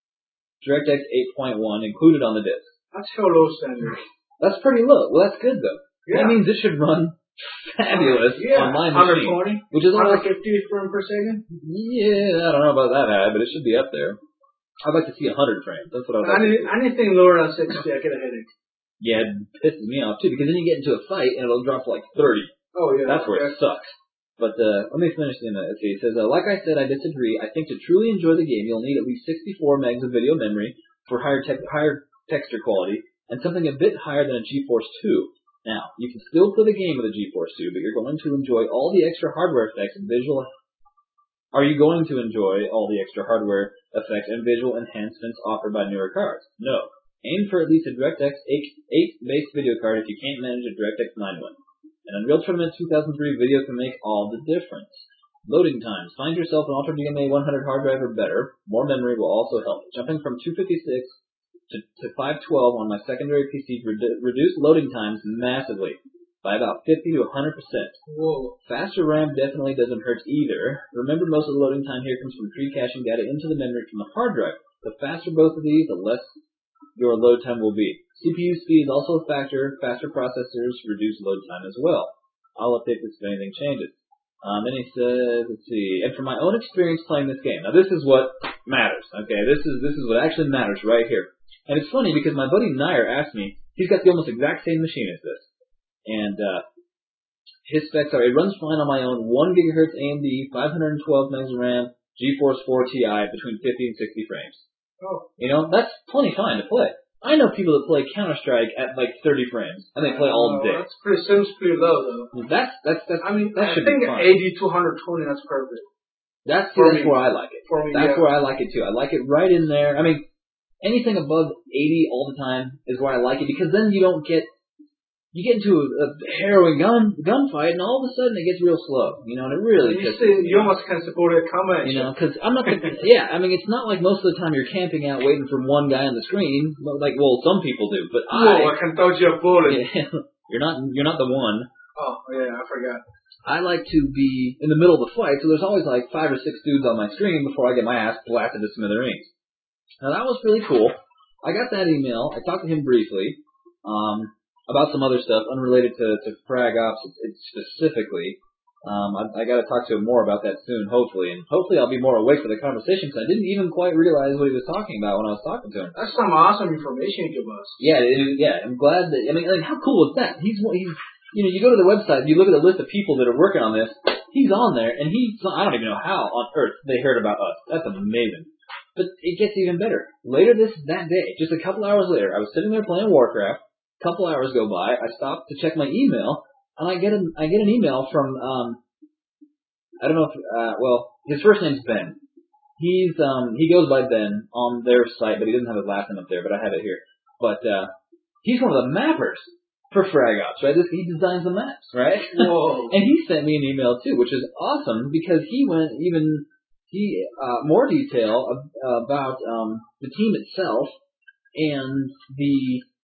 DirectX eight point one included on the disc. That's how low standard. That's pretty low. Well, that's good though. Yeah. That means it should run fabulous yeah. on my machine. one twenty, which is one almost fifty frames per second. Yeah, I don't know about that high, but it should be up there. I'd like to see one hundred frames. That's what I'd like Any, to see. anything lower than sixty, I get a headache. Yeah, it pisses me off too, because then you get into a fight and it'll drop to like thirty. Oh, yeah. That's where it sucks. But uh, let me finish in that. Okay, it says, uh, like I said, I disagree. I think to truly enjoy the game, you'll need at least sixty-four megs of video memory for higher te- higher texture quality, and something a bit higher than a GeForce two. Now, you can still play the game with a GeForce two, but you're going to enjoy all the extra hardware effects and visual... Are you going to enjoy all the extra hardware effects and visual enhancements offered by newer cards? No. Aim for at least a DirectX eight base video card if you can't manage a DirectX nine one. An Unreal Tournament two thousand three video can make all the difference. Loading times. Find yourself an Ultra D M A one hundred hard drive or better. More memory will also help. Jumping from two fifty-six to, to five twelve on my secondary P C redu- reduced loading times massively by about fifty to one hundred percent. Whoa. Faster RAM definitely doesn't hurt either. Remember, most of the loading time here comes from pre-caching data into the memory from the hard drive. The faster both of these, the less your load time will be. C P U speed is also a factor. Faster processors reduce load time as well. I'll update this if anything changes. Um, then he says, let's see, and from my own experience playing this game. Now this is what matters, okay? This is this is what actually matters right here. And it's funny because my buddy Nair asked me, he's got the almost exact same machine as this. And uh, his specs are, it runs fine on my own, one gigahertz A M D, five hundred twelve megs of RAM, GeForce four Ti, between fifty and sixty frames. Oh. You know, that's plenty fine to play. I know people that play Counter-Strike at like thirty frames, and they play all Oh, day. that's pretty, seems pretty low, though. That's, that's, that's, I mean, that I should think be fine. eighty to one twenty, that's perfect. That's, For that's me. where I like it. For me, That's yeah. where I like it too. I like it right in there. I mean, anything above eighty all the time is where I like it, because then you don't get, you get into a, a harrowing gun gunfight, and all of a sudden it gets real slow, you know, and it really You, pisses see, me you off. almost can't support it coming. You know, because I'm not the, yeah, I mean, it's not like most of the time you're camping out waiting for one guy on the screen, like, well, some people do, but Whoa, I, I can dodge your bullet. yeah, you're not, you're not the one. Oh, yeah, I forgot. I like to be in the middle of the fight, so there's always like five or six dudes on my screen before I get my ass blasted to smithereens. Now that was really cool. I got that email. I talked to him briefly um, about some other stuff unrelated to, to Frag Ops specifically. Um, I, I got to talk to him more about that soon, hopefully, and hopefully I'll be more awake for the conversation, because I didn't even quite realize what he was talking about when I was talking to him. That's some awesome information you give us. Yeah, it, yeah. I'm glad that. I mean, like, how cool is that? He's he's. You know, you go to the website, you look at the list of people that are working on this. He's on there, and he. I don't even know how on earth they heard about us. That's amazing. But it gets even better. Later this that day, just a couple hours later, I was sitting there playing Warcraft. A couple hours go by. I stop to check my email, and I get an I get an email from um. I don't know if uh, well, his first name's Ben. He's um he goes by Ben on their site, but he doesn't have his last name up there. But I have it here. But uh, he's one of the mappers for Frag Ops, right? This, he designs the maps, right? Whoa. And he sent me an email too, which is awesome, because he went even he uh, more detail ab- about um, the team itself and the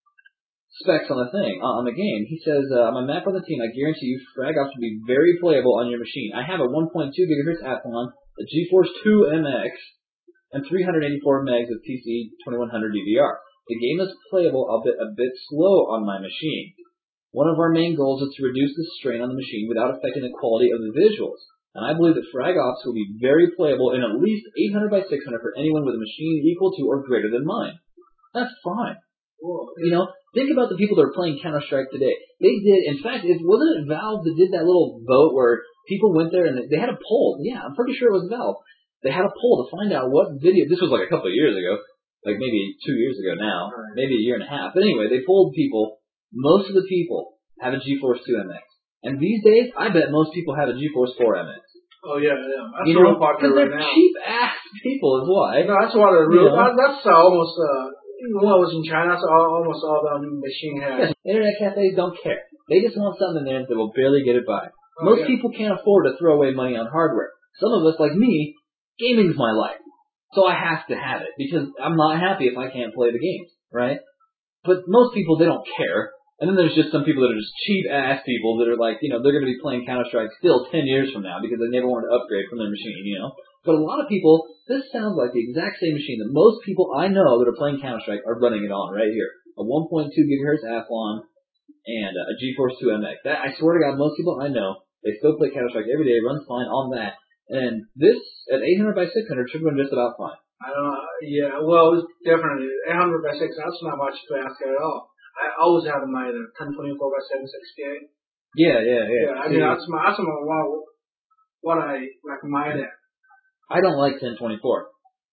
specs on the thing uh, on the game. He says, uh, "I'm a map on the team. I guarantee you, Frag Ops will be very playable on your machine. I have a one point two gigahertz Athlon, a GeForce two M X, and three hundred eighty-four megs of T C twenty-one hundred D V R. The game is playable a bit a bit slow on my machine. One of our main goals is to reduce the strain on the machine without affecting the quality of the visuals. And I believe that Frag Ops will be very playable in at least eight hundred by six hundred for anyone with a machine equal to or greater than mine." That's fine. Whoa. You know, Think about the people that are playing Counter-Strike today. They did, in fact, it wasn't it Valve that did that little vote where people went there and they had a poll. Yeah, I'm pretty sure it was Valve. They had a poll to find out what video. This was like a couple of years ago, like maybe two years ago now, maybe a year and a half. But anyway, they polled people. Most of the people have a GeForce two M X, and these days, I bet most people have a GeForce four M X. Oh yeah, yeah, that's you real know, popular right they're now. cheap ass people, is why. No, that's what it real. You know? that, that's uh, almost. Uh, when I was in China, that's all, almost all the machine has. Internet cafes don't care. They just want something in there that will barely get it by. Oh, Most yeah. people can't afford to throw away money on hardware. Some of us, like me, gaming's my life. So I have to have it, because I'm not happy if I can't play the games, right? But most people, they don't care. And then there's just some people that are just cheap-ass people that are like, you know, they're going to be playing Counter-Strike still ten years from now because they never wanted to upgrade from their machine, you know? But a lot of people, this sounds like the exact same machine that most people I know that are playing Counter-Strike are running it on right here. A one point two gigahertz Athlon and a GeForce two M X. That, I swear to God, most people I know, they still play Counter-Strike every day, runs fine on that. And this, at eight hundred by six hundred, should run just about fine. I don't know. Yeah, well, it's definitely eight hundred by six. That's not much to ask at all. I always have my ten twenty-four by seven sixty-eight. Yeah, yeah, yeah. Yeah, I mean that's my that's my what, what I like mine at. I don't like ten twenty-four,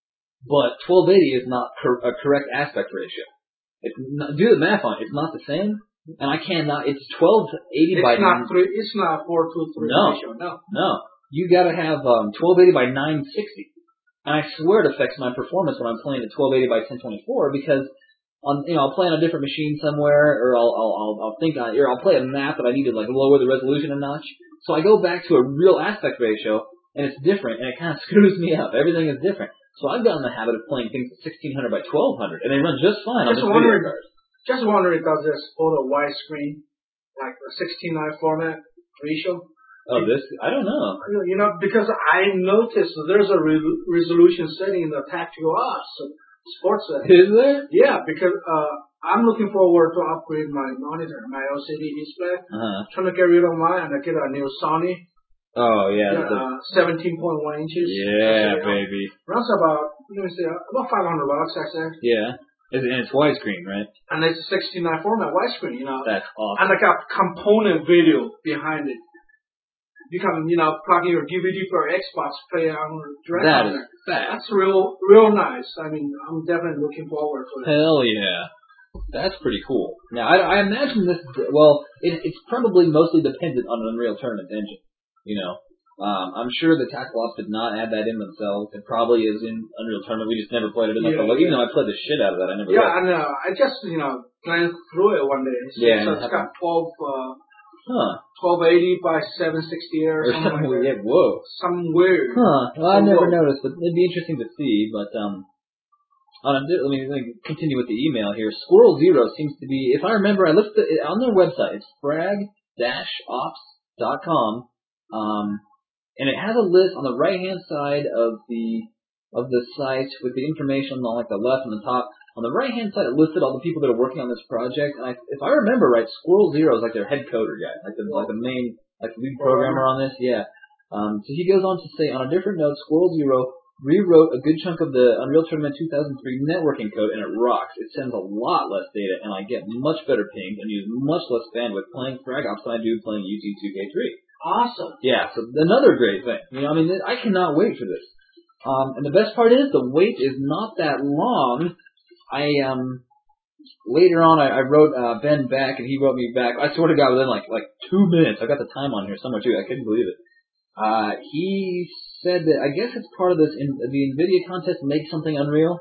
but twelve eighty is not cor- a correct aspect ratio. It's not, do the math on it. It's not the same, and I cannot. It's twelve eighty it's by not three. It's not four two three no, ratio. No, no. You got to have um, twelve eighty by nine sixty, and I swear it affects my performance when I'm playing at twelve eighty by ten twenty-four because on you know I'll play on a different machine somewhere, or I'll I'll I'll, I'll think on, or I'll play a map that I need to like lower the resolution a notch. So I go back to a real aspect ratio. And it's different, and it kind of screws me up. Everything is different. So I've gotten in the habit of playing things at sixteen hundred by twelve hundred, and they run just fine just on this wondering, video card. Just wondering, does this hold a widescreen, like a sixteen nine format ratio? Oh, this? I don't know. You know, because I noticed there's a re- resolution setting in the tactical ops sports setting. Is there? Yeah, because uh, I'm looking forward to upgrade my monitor, my L C D display. Uh-huh. Trying to get rid of mine and I get a new Sony. Oh, yeah. Yeah, the, uh, seventeen point one inches. yeah, so, baby. Runs about, let me see, about five hundred bucks, I said. Yeah. And it's widescreen, right? And it's a sixteen nine format widescreen, you know. That's awesome. And I got component video behind it. You can, you know, plug in your D V D for Xbox, play it on direct That on is there. fast. That's real, real nice. I mean, I'm definitely looking forward to it. Hell yeah. That's pretty cool. Now, I, I imagine this, well, it, it's probably mostly dependent on an Unreal Tournament engine. You know, um, I'm sure the Tactical Ops did not add that in themselves. It probably is in Unreal Tournament. We just never played it enough. Yeah, Even yeah. though I played the shit out of that, I never. Yeah, played. and uh, I just, you know, glanced through it one day. So, Yeah, so it's got twelve, uh, huh? twelve eighty by seven sixty or, Or something something. like that. Yeah, whoa. Some weird. Huh? Well, I Some never whoa. noticed, but it'd be interesting to see. But um, on a, let me let me continue with the email here. Squirrel Zero seems to be, if I remember, I looked at, on their website. It's frag dash ops dot com. Um. And it has a list on the right-hand side of the of the site with the information on like the left and the top. On the right-hand side, it listed all the people that are working on this project. And I, if I remember right, Squirrel Zero is like their head coder guy, like the like the main like lead programmer on this. Yeah. Um, so he goes on to say, on a different note, Squirrel Zero rewrote a good chunk of the Unreal Tournament two thousand three networking code, and it rocks. It sends a lot less data, and I get much better ping and use much less bandwidth playing Frag Ops than I do playing U T two K three. Awesome. Yeah, so another great thing. You know, I mean, I cannot wait for this. Um, and the best part is the wait is not that long. I um later on I, I wrote uh, Ben back and he wrote me back. I swear to God, within like like two minutes. I got the time on here somewhere too. I couldn't believe it. Uh, he said that I guess it's part of this in the NVIDIA contest Make Something Unreal.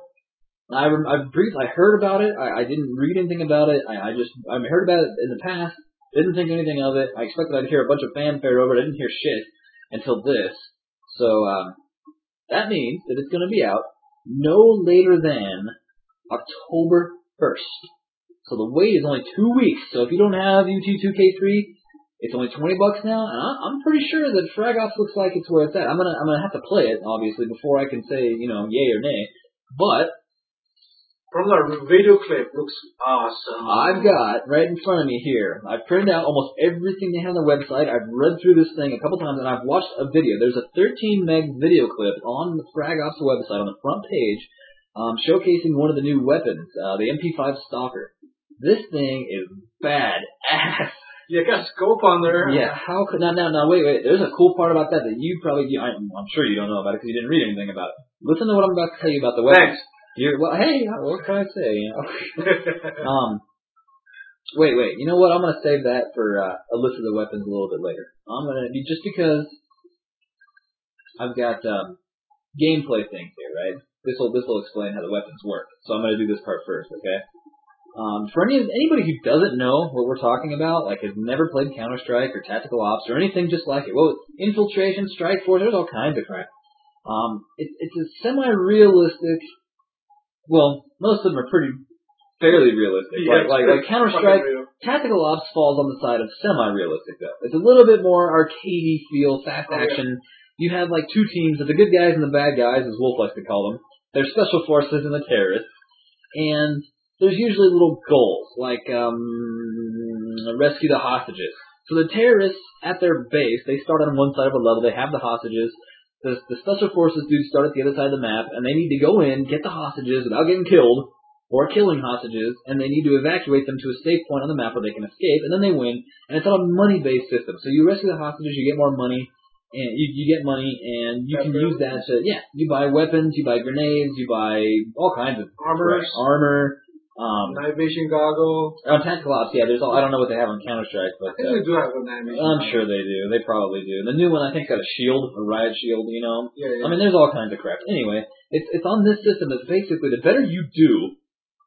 I I briefly I heard about it. I, I didn't read anything about it. I, I just I heard about it in the past. Didn't think anything of it. I expected I'd hear a bunch of fanfare over it. I didn't hear shit until this. So, um, that means that it's going to be out no later than October first. So the wait is only two weeks. So if you don't have U T two K three, it's only twenty bucks now. And I'm pretty sure that Frag Ops looks like it's where it's at. I'm going to, I'm going to have to play it, obviously, before I can say, you know, yay or nay. But from the video clip, looks awesome. I've got, right in front of me here, I've printed out almost everything they have on the website. I've read through this thing a couple times, and I've watched a video. There's a thirteen meg video clip on the Frag Ops website on the front page um, showcasing one of the new weapons, uh, the M P five Stalker. This thing is bad ass. You got scope on there. Yeah, how could... Now, now, now, wait, wait. There's a cool part about that that you probably... You, I'm, I'm sure you don't know about it because you didn't read anything about it. Listen to what I'm about to tell you about the weapons. Thanks. You're, well, hey, what can I say, you know? um, wait, wait. You know what? I'm going to save that for uh, a list of the weapons a little bit later. I'm going to... Just because I've got um, gameplay things here, right? This will this will explain how the weapons work. So I'm going to do this part first, okay? Um, for any anybody who doesn't know what we're talking about, like has never played Counter-Strike or Tactical Ops or anything just like it, well, Infiltration, Strike Force, there's all kinds of crap. Um, it, it's a semi-realistic. Well, most of them are pretty fairly realistic. Yeah, like like, like Counter-Strike, Tactical Ops falls on the side of semi-realistic though. It's a little bit more arcadey feel, fast action. Oh, yeah. You have like two teams of the good guys and the bad guys, as Wolf likes to call them. There's special forces and the terrorists, and there's usually little goals like um, rescue the hostages. So the terrorists at their base, they start on one side of a level. They have the hostages. The, the special forces dudes start at the other side of the map, and they need to go in, get the hostages without getting killed or killing hostages, and they need to evacuate them to a safe point on the map where they can escape, and then they win. And it's on a money-based system. So you rescue the hostages, you get more money. And you, you get money, and you can use that to, yeah, you buy weapons, you buy grenades, you buy all kinds of armor, armor, um, night vision goggles. On Tactical Ops, yeah, there's all, I don't know what they have on Counter-Strike, but I think uh, they do have a night vision. I'm sure they do. They probably do. The new one, I think, got a shield, a riot shield, you know. Yeah, yeah. I mean, there's all kinds of crap. Anyway, it's it's on this system that's basically the better you do,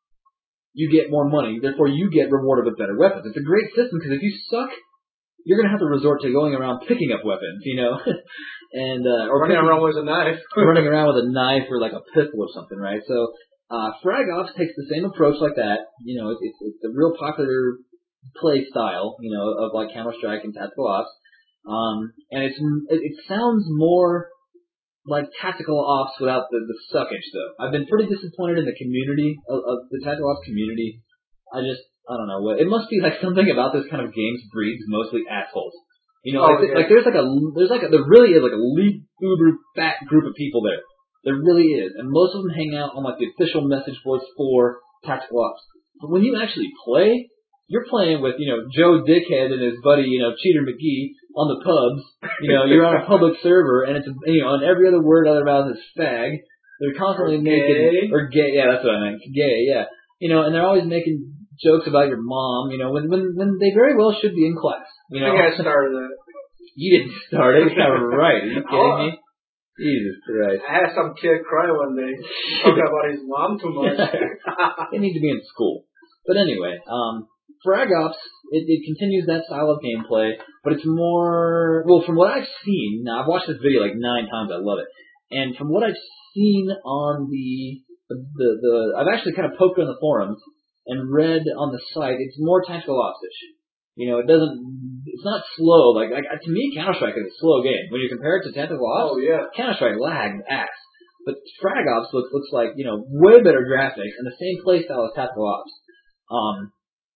you get more money. Therefore, you get rewarded with better weapons. It's a great system because if you suck, you're going to have to resort to going around picking up weapons, you know, and uh, or running picking, around with a knife, running around with a knife or like a pistol or something, right? So, uh, Frag Ops takes the same approach like that. You know, it's it's, it's a real popular play style, you know, of like Counter-Strike and Tactical Ops, um, and it's it, it sounds more like Tactical Ops without the the suckage though. I've been pretty disappointed in the community of, of the Tactical Ops community. I just I don't know what. It must be like something about this kind of games breeds mostly assholes. You know, oh, like, yeah. like there's like a there's like a, there really is like a lead uber fat group of people there. There really is, and most of them hang out on like the official message boards for Tactical Ops. But when you actually play, you're playing with you know Joe Dickhead and his buddy you know Cheater McGee on the pubs. You know, you're on a public server, and it's you know, and every other word out of their mouth is fag. They're constantly or making gay. or gay. Yeah, that's what I meant. Gay. Yeah. You know, and they're always making jokes about your mom, you know, when when when they very well should be in class. You know, I think I started it. You didn't start it. Yeah, right. Are you kidding oh, me? Jesus Christ. I had some kid cry one day talking about his mom too much. They need to be in school. But anyway, um, Frag Ops, it, it continues that style of gameplay, but it's more, well, from what I've seen, now I've watched this video like nine times, I love it, and from what I've seen on the, the, the, the I've actually kind of poked on the forums, and read on the site, it's more Tactical Ops-ish. You know, it doesn't, it's not slow. Like, like to me, Counter-Strike is a slow game. When you compare it to Tactical Ops, oh, yeah. Counter-Strike lags ass. But Frag Ops looks, looks like, you know, way better graphics and the same playstyle as Tactical Ops. Um,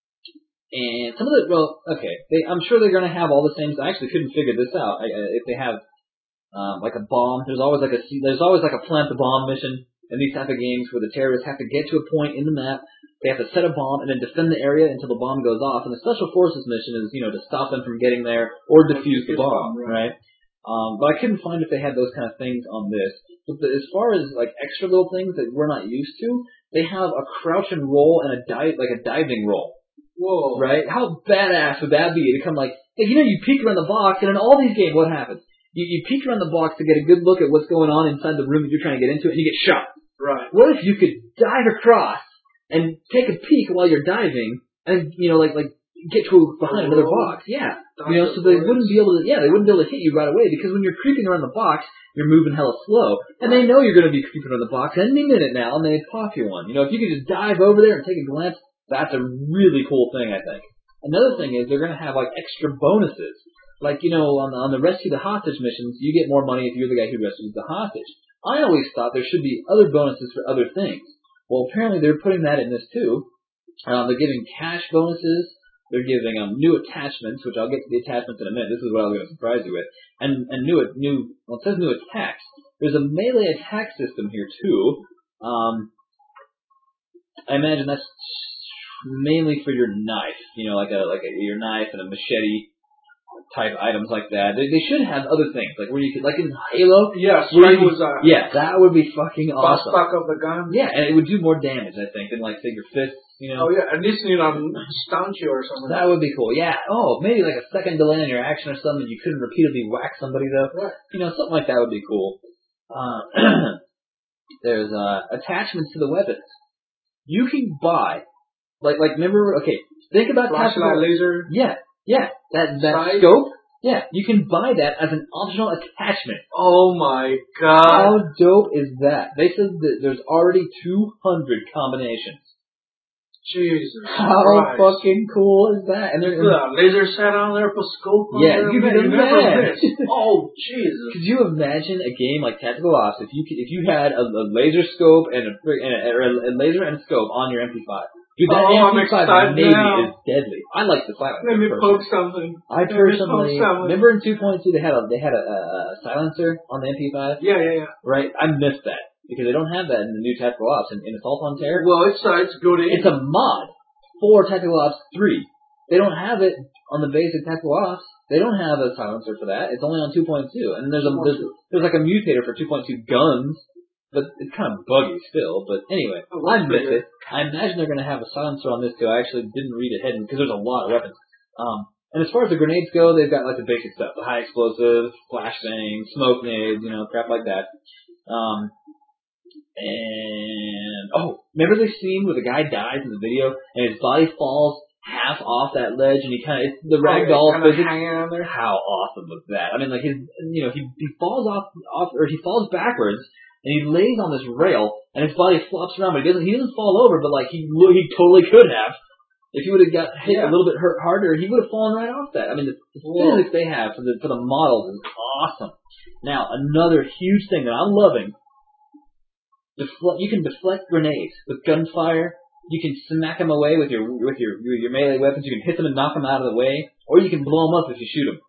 and some of the, well, okay, they, I'm sure they're going to have all the same, I actually couldn't figure this out. I, if they have, um, like a bomb, there's always like a, there's always like a plant the bomb mission in these type of games where the terrorists have to get to a point in the map. They have to set a bomb and then defend the area until the bomb goes off. And the Special Forces mission is, you know, to stop them from getting there or defuse the bomb, right? Um, but I couldn't find if they had those kind of things on this. But the, as far as, like, extra little things that we're not used to, they have a crouch and roll and a dive, like a diving roll. Whoa. Right? How badass would that be to come like, hey, you know, you peek around the box, and in all these games, what happens? You, you peek around the box to get a good look at what's going on inside the room that you're trying to get into, and you get shot. Right. What if you could dive across and take a peek while you're diving, and you know, like like get to a, behind another box? Yeah, you know, so they wouldn't be able to. Yeah, they wouldn't be able to hit you right away because when you're creeping around the box, you're moving hella slow, and they know you're going to be creeping around the box any minute now, and they pop you one. You know, if you could just dive over there and take a glance, that's a really cool thing, I think. Another thing is they're going to have like extra bonuses, like you know, on the, on the rescue the hostage missions, you get more money if you're the guy who rescues the hostage. I always thought there should be other bonuses for other things. Well, apparently they're putting that in this too. Um, they're giving cash bonuses. They're giving um, new attachments, which I'll get to the attachments in a minute. This is what I was going to surprise you with. And and new new well, it says new attacks. There's a melee attack system here too. Um, I imagine that's mainly for your knife. You know, like a like a, your knife and a machete type items like that. They, they should have other things, like where you could, like in Halo. Yeah, where strike you, was uh, yeah, that would be fucking bust awesome. back of the gun. Yeah, and it would do more damage, I think, than like say your fists. You know. Oh yeah, at least you know stunt you or something. That would be cool. Yeah. Oh, maybe like a second delay in your action or something. You couldn't repeatedly whack somebody though. Right. You know, something like that would be cool. Uh, there's uh, attachments to the weapons. You can buy, like, like remember, okay, think about flashlight, laser. Yeah, yeah, that that Sight. scope. Yeah, you can buy that as an optional attachment. Oh my god! How dope is that? They said that there's already two hundred combinations. Jesus How Christ. fucking cool is that? And there's a laser set on there, put scope on yeah, there. you could You never imagine. miss. Oh Jesus! Could you imagine a game like Tactical Ops if you could, if you had a, a laser scope and a, and a, or a laser and a scope on your M P five? Dude, that oh, M P five I'm maybe now. is deadly. I like the silencer. Let me personally. poke something. I Let personally me poke something. remember in two point two they had a they had a, a, a silencer on the M P five. Yeah, yeah, yeah. Right, I missed that because they don't have that in the new Tactical Ops in, in Assault on Terror. Well, it's uh, it's good. It's a mod for Tactical Ops three. They don't have it on the basic Tactical Ops. They don't have a silencer for that. It's only on two point two, and there's a there's, there's like a mutator for two point two guns. But it's kind of buggy still. But anyway, oh, I miss it. I imagine they're going to have a silencer on this too. I actually didn't read ahead because there's a lot of weapons. Um, and as far as the grenades go, they've got like the basic stuff: the high explosives, flashbang, smoke nades, you know, crap like that. Um, and oh, remember the scene where the guy dies in the video and his body falls half off that ledge and he kind of the ragdoll oh, physics. Hanging on there. How awesome was that? I mean, like his, you know, he he falls off off or he falls backwards. And he lays on this rail, and his body flops around, but he doesn't, he doesn't fall over, but like, he he totally could have. If he would have got hit yeah. a little bit hurt harder, he would have fallen right off that. I mean, the, the physics they have for the, for the models is awesome. Now, another huge thing that I'm loving, defle- you can deflect grenades with gunfire, you can smack them away with your, with your, your melee weapons, you can hit them and knock them out of the way, or you can blow them up if you shoot them.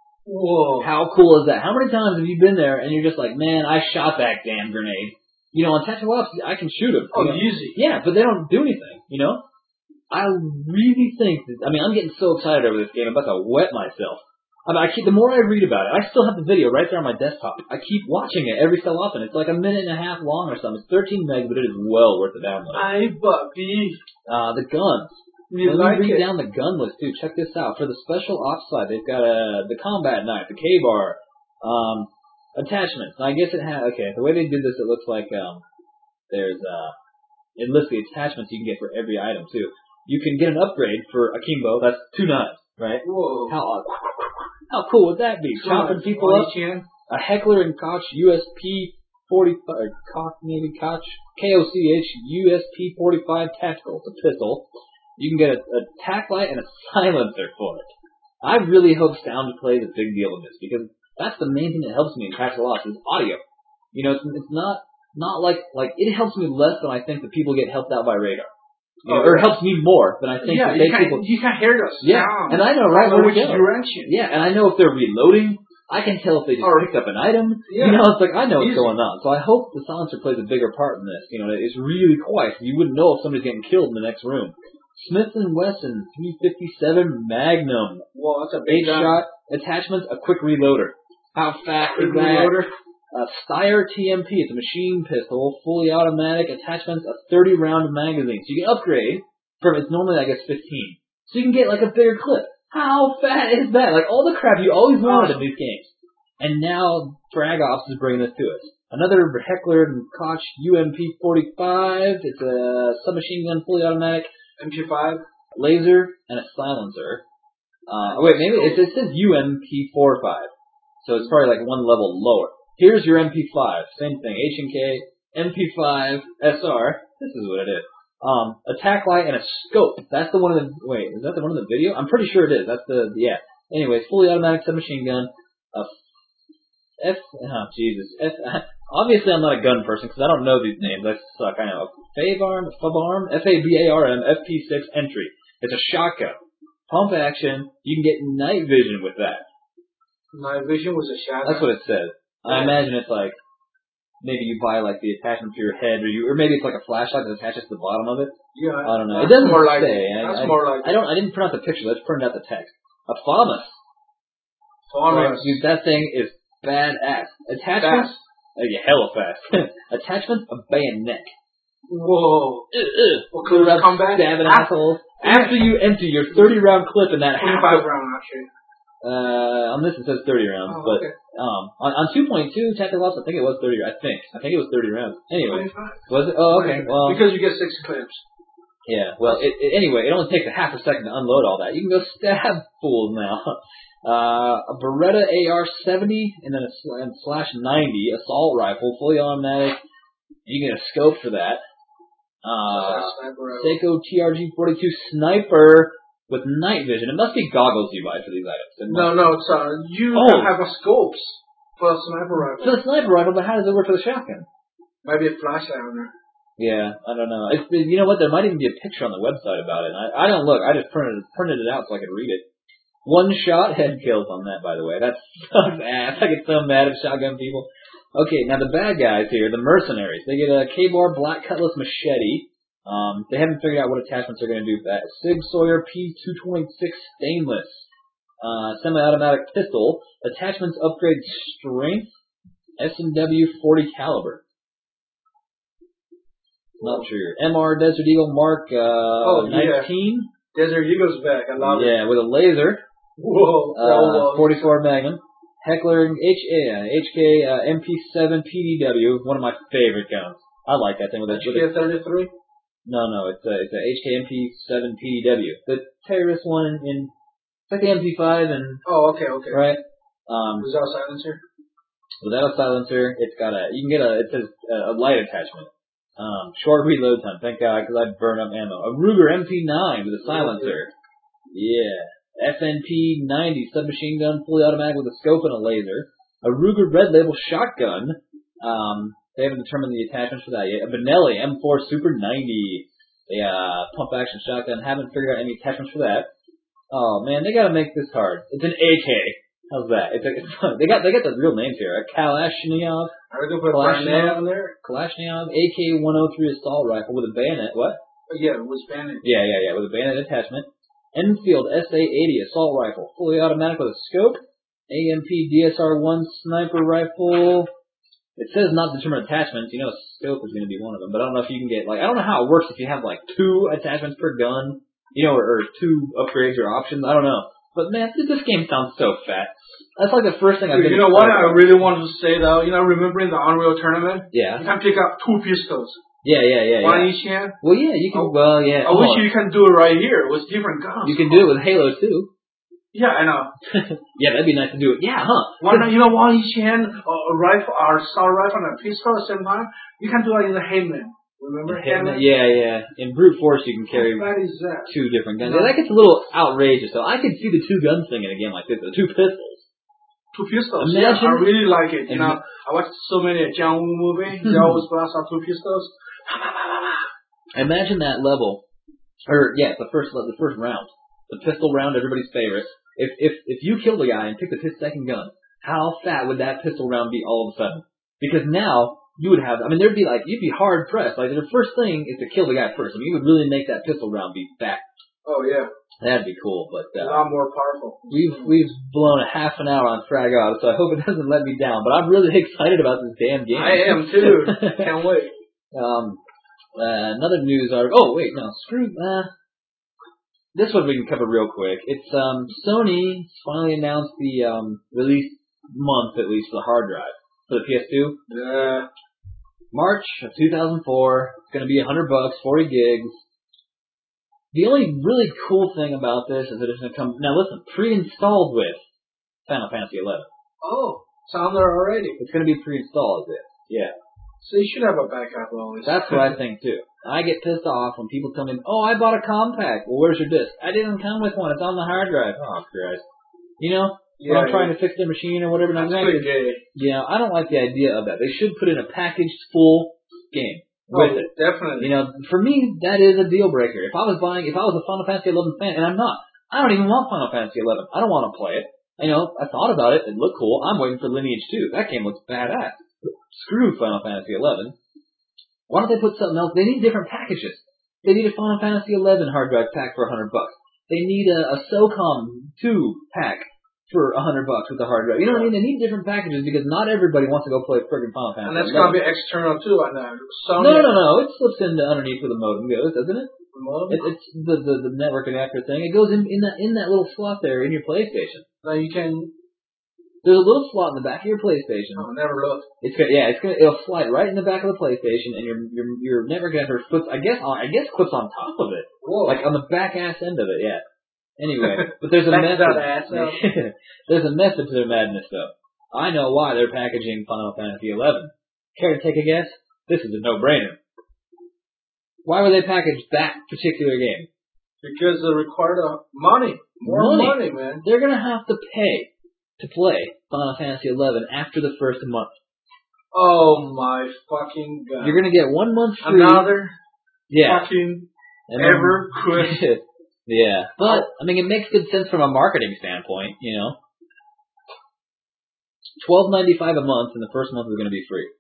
Whoa. How cool is that? How many times have you been there and you're just like, man, I shot that damn grenade. You know, on Tactical Ops, I can shoot them. Oh, you know? easy. Yeah, but they don't do anything, you know? I really think that, I mean, I'm getting so excited over this game, I'm about to wet myself. I mean, I keep, the more I read about it, I still have the video right there on my desktop. I keep watching it every so often. It's like a minute and a half long or something. It's thirteen meg, but it is well worth the download. Ay, puppy. Uh, the guns. We Let like me read it. down the gun list too. Check this out. For the special ops side, they've got uh, the combat knife, the K-bar, um, attachments. And I guess it has. Okay, the way they did this, it looks like um, there's uh, it lists the attachments you can get for every item too. You can get an upgrade for Akimbo. That's two knives, right? Whoa. How how cool would that be? Chopping people up. A Heckler and Koch U S P forty-five, Koch maybe Koch K O C H U S P forty-five tactical. It's a pistol. You can get a, a tack light and a silencer for it. I really hope sound plays a big deal in this because that's the main thing that helps me in Tactical Ops is audio. You know, it's, it's not not like like it helps me less than I think that people get helped out by radar. You know, oh, or it helps me more than I think yeah, that they you can't, people. you can't hear the sound. Yeah, and I know right where to which go. direction. Yeah, and I know if they're reloading. I can tell if they just Or, picked up an item. Yeah. You know, it's like I know what's Easy. going on. So I hope the silencer plays a bigger part in this. You know, it's really quiet. You wouldn't know if somebody's getting killed in the next room. Smith and Wesson three fifty-seven Magnum. Whoa, that's a Eight big gun. shot attachments, a quick reloader. How fast Quick is that? reloader. A Steyr T M P. It's a machine pistol, fully automatic. Attachments, a thirty round magazine. So you can upgrade from it's normally I guess fifteen. So you can get like a bigger clip. How fat is that? Like all the crap you always wanted in these games. And now Frag Ops is bringing this to us. Another Heckler and Koch U M P forty-five. It's a submachine gun, fully automatic. M P five. Laser and a silencer. Uh, wait, maybe it, it says U M P forty-five. So it's probably like one level lower. Here's your M P five. Same thing. H and K, M P five, S R. This is what it is. Um, a tack light and a scope. That's the one in the, wait, is that the one in the video? I'm pretty sure it is. That's the, yeah. Anyways, fully automatic submachine gun. A F, oh Jesus. F, obviously I'm not a gun person because I don't know these names. I suck, I know. Fabarm, Fabarm, F A B A R M, F P six entry. It's a shotgun. Pump action. You can get night vision with that. My vision was a shotgun. That's what it says. I imagine it's like, maybe you buy like the attachment for your head, or you, or maybe it's like a flashlight that attaches to the bottom of it. Yeah, I don't know. It that's doesn't more like say. That's I, more like I don't. I didn't print out the picture. Let's print out the text. A Thomas. Thomas. Dude, that thing is badass. Attachments. Oh, yeah, hella fast. Attachments, a bayonet. Whoa. Ugh, ugh. Well, could it come back? Stabbing After, assholes. After you empty your thirty round clip in that twenty-five round, actually. Uh, on this it says thirty rounds, Oh, but okay. um, on, on two point two Tactical Ops, I think it was thirty. I think I think it was thirty rounds. Anyway, twenty-five. was it? Oh, okay. Well, because you get six clips. Yeah. Well, it, it, anyway, it only takes a half a second to unload all that. You can go stab fools now. Uh, a Beretta A R seventy and then a sl- and slash ninety assault rifle, fully automatic. You get a scope for that. Uh, Seiko T R G forty-two sniper with night vision. It must be goggles you buy for these items. It No, must- no, it's uh, you Oh. have a scopes for a sniper rifle. For the sniper rifle, but how does it work for the shotgun? Maybe a flashlight on there. Yeah, I don't know. It's, you know what? There might even be a picture on the website about it. And I, I don't look. I just printed printed it out so I could read it. One shot head kills on that, by the way. That sucks ass. I get so mad at shotgun people. Okay, now the bad guys here, the mercenaries. They get a K-Bar Black Cutlass machete. Um, they haven't figured out what attachments they're going to do for that. Sig Sauer P two twenty-six stainless. Uh, semi-automatic pistol. Attachments upgrade strength. S and W forty caliber. Not sure. M R Desert Eagle Mark uh, oh, nineteen. Yeah. Desert Eagle's back. I love yeah, it. with a laser. Whoa. Uh, forty-four Magnum. Heckler H A H K uh, M P seven P D W. One of my favorite guns. I like that thing with a H K thirty-three. No, no, it's a it's a H K M P seven P D W. The terrorist one in, in it's like the M P five and oh, okay, okay. Right. Um, without silencer. Without a silencer, it's got a you can get a it says a, a light attachment. Um, short reload time, thank God, because I'd burn up ammo. A Ruger M P nine with a silencer. Yeah. F N P ninety submachine gun, fully automatic with a scope and a laser. A Ruger Red Label shotgun. Um, they haven't determined the attachments for that yet. A Benelli M four Super ninety. A uh, pump action shotgun. Haven't figured out any attachments for that. Oh man, they gotta make this hard. It's an A K. How's that? It's, a, it's fun. They got they got the real names here. A Kalashnikov. Are they gonna put a bayonet on there? Kalashnikov A K one oh three assault rifle with a bayonet. What? Oh, yeah, it was bayonet. Yeah, yeah, yeah, with a bayonet attachment. Enfield S A eighty assault rifle, fully automatic with a scope. A M P D S R one sniper rifle. It says not determined attachments. You know, a scope is going to be one of them, but I don't know if you can get like I don't know how it works if you have like two attachments per gun. You know, or, or two upgrades or options. I don't know. But man, this game sounds so fat. That's like the first thing I've been. You know what I really wanted to say though? You know, remembering the Unreal Tournament? Yeah. You can pick up two pistols. Yeah, yeah, yeah. One yeah. each hand. Well, yeah, you can. Oh, well, yeah. I oh. wish you can do it right here with different guns. You can do it with Halo too. Yeah, I know. Yeah, that'd be nice to do it. Yeah, huh? One, you know, one each hand, uh, a rifle, or assault rifle, and a pistol at the same time. You can do it in the Hitman. Remember Hitman? Yeah, yeah. In brute force, you can carry What is that? two different guns. No. Yeah, that gets a little outrageous, though. I could see the two guns thing in a game like this. The two pistols. Two pistols. Imagine, yeah, I really like it. You Ima- know, I watched so many John Woo movies. They always blast out two pistols. Imagine that level, or yeah, the first the first round, the pistol round, everybody's favorite. If if if you killed a guy and picked up his second gun, how fat would that pistol round be all of a sudden? Because now you would have, I mean, there'd be like you'd be hard pressed. Like the first thing is to kill the guy first. I mean, you would really make that pistol round be fat. Oh yeah, that'd be cool. But uh, a lot more powerful. We've we've blown a half an hour on Frag Out, so I hope it doesn't let me down. But I'm really excited about this damn game. I am too. Can't wait. Um. Uh, another news article. Oh wait, no, screw. Uh, this one we can cover real quick. It's um Sony finally announced the um release month at least for the hard drive for the P S two. Yeah. March of two thousand four. It's gonna be a hundred bucks, forty gigs. The only really cool thing about this is that it's gonna come. Now listen, pre-installed with Final Fantasy eleven. Oh, it's on there already. It's gonna be pre-installed with it. Yeah. So you should have a backup always. That's what I think too. I get pissed off when people tell me, "Oh, I bought a compact." Well, where's your disc? I didn't come with one. It's on the hard drive. Oh, Christ. You know, yeah, when I'm yeah. trying to fix their machine or whatever. That's I'm pretty gay. You know, I don't like the idea of that. They should put in a packaged full game Oh, with it. definitely. You know, for me, that is a deal breaker. If I was buying, if I was a Final Fantasy eleven fan, and I'm not, I don't even want Final Fantasy eleven. I don't want to play it. You know, I thought about it. It looked cool. I'm waiting for Lineage two. That game looks badass. screw Final Fantasy eleven. Why don't they put something else? They need different packages. They need a Final Fantasy eleven hard drive pack for a hundred bucks. They need a, a SOCOM two pack for a hundred bucks with the hard drive. You know what I mean? They need different packages because not everybody wants to go play friggin' Final Fantasy. And that's eleven. gonna be external too on that. No, no, no, no. It slips into underneath where the modem goes, doesn't it? The modem? It, it's the, the the network adapter thing. It goes in in that in that little slot there in your PlayStation. Now you can. There's a little slot in the back of your PlayStation. Oh, never looked. It's gonna, yeah, it's gonna, it'll slide right in the back of the PlayStation, and your your your network adapter flips. I guess on, I guess clips on top of it, Whoa. like on the back ass end of it. Yeah. Anyway, but there's a Back method. that ass out. There's a method to their madness, though. I know why they're packaging Final Fantasy eleven. Care to take a guess? This is a no-brainer. Why would they package that particular game? Because they require the money. More Money. money, man. They're gonna have to pay to play Final Fantasy eleven after the first month. Oh my fucking god. You're gonna get one month free. Another yeah. fucking And then- ever quit. Yeah. But, I mean, it makes good sense from a marketing standpoint, you know. twelve ninety-five a month, and the first month is gonna be free.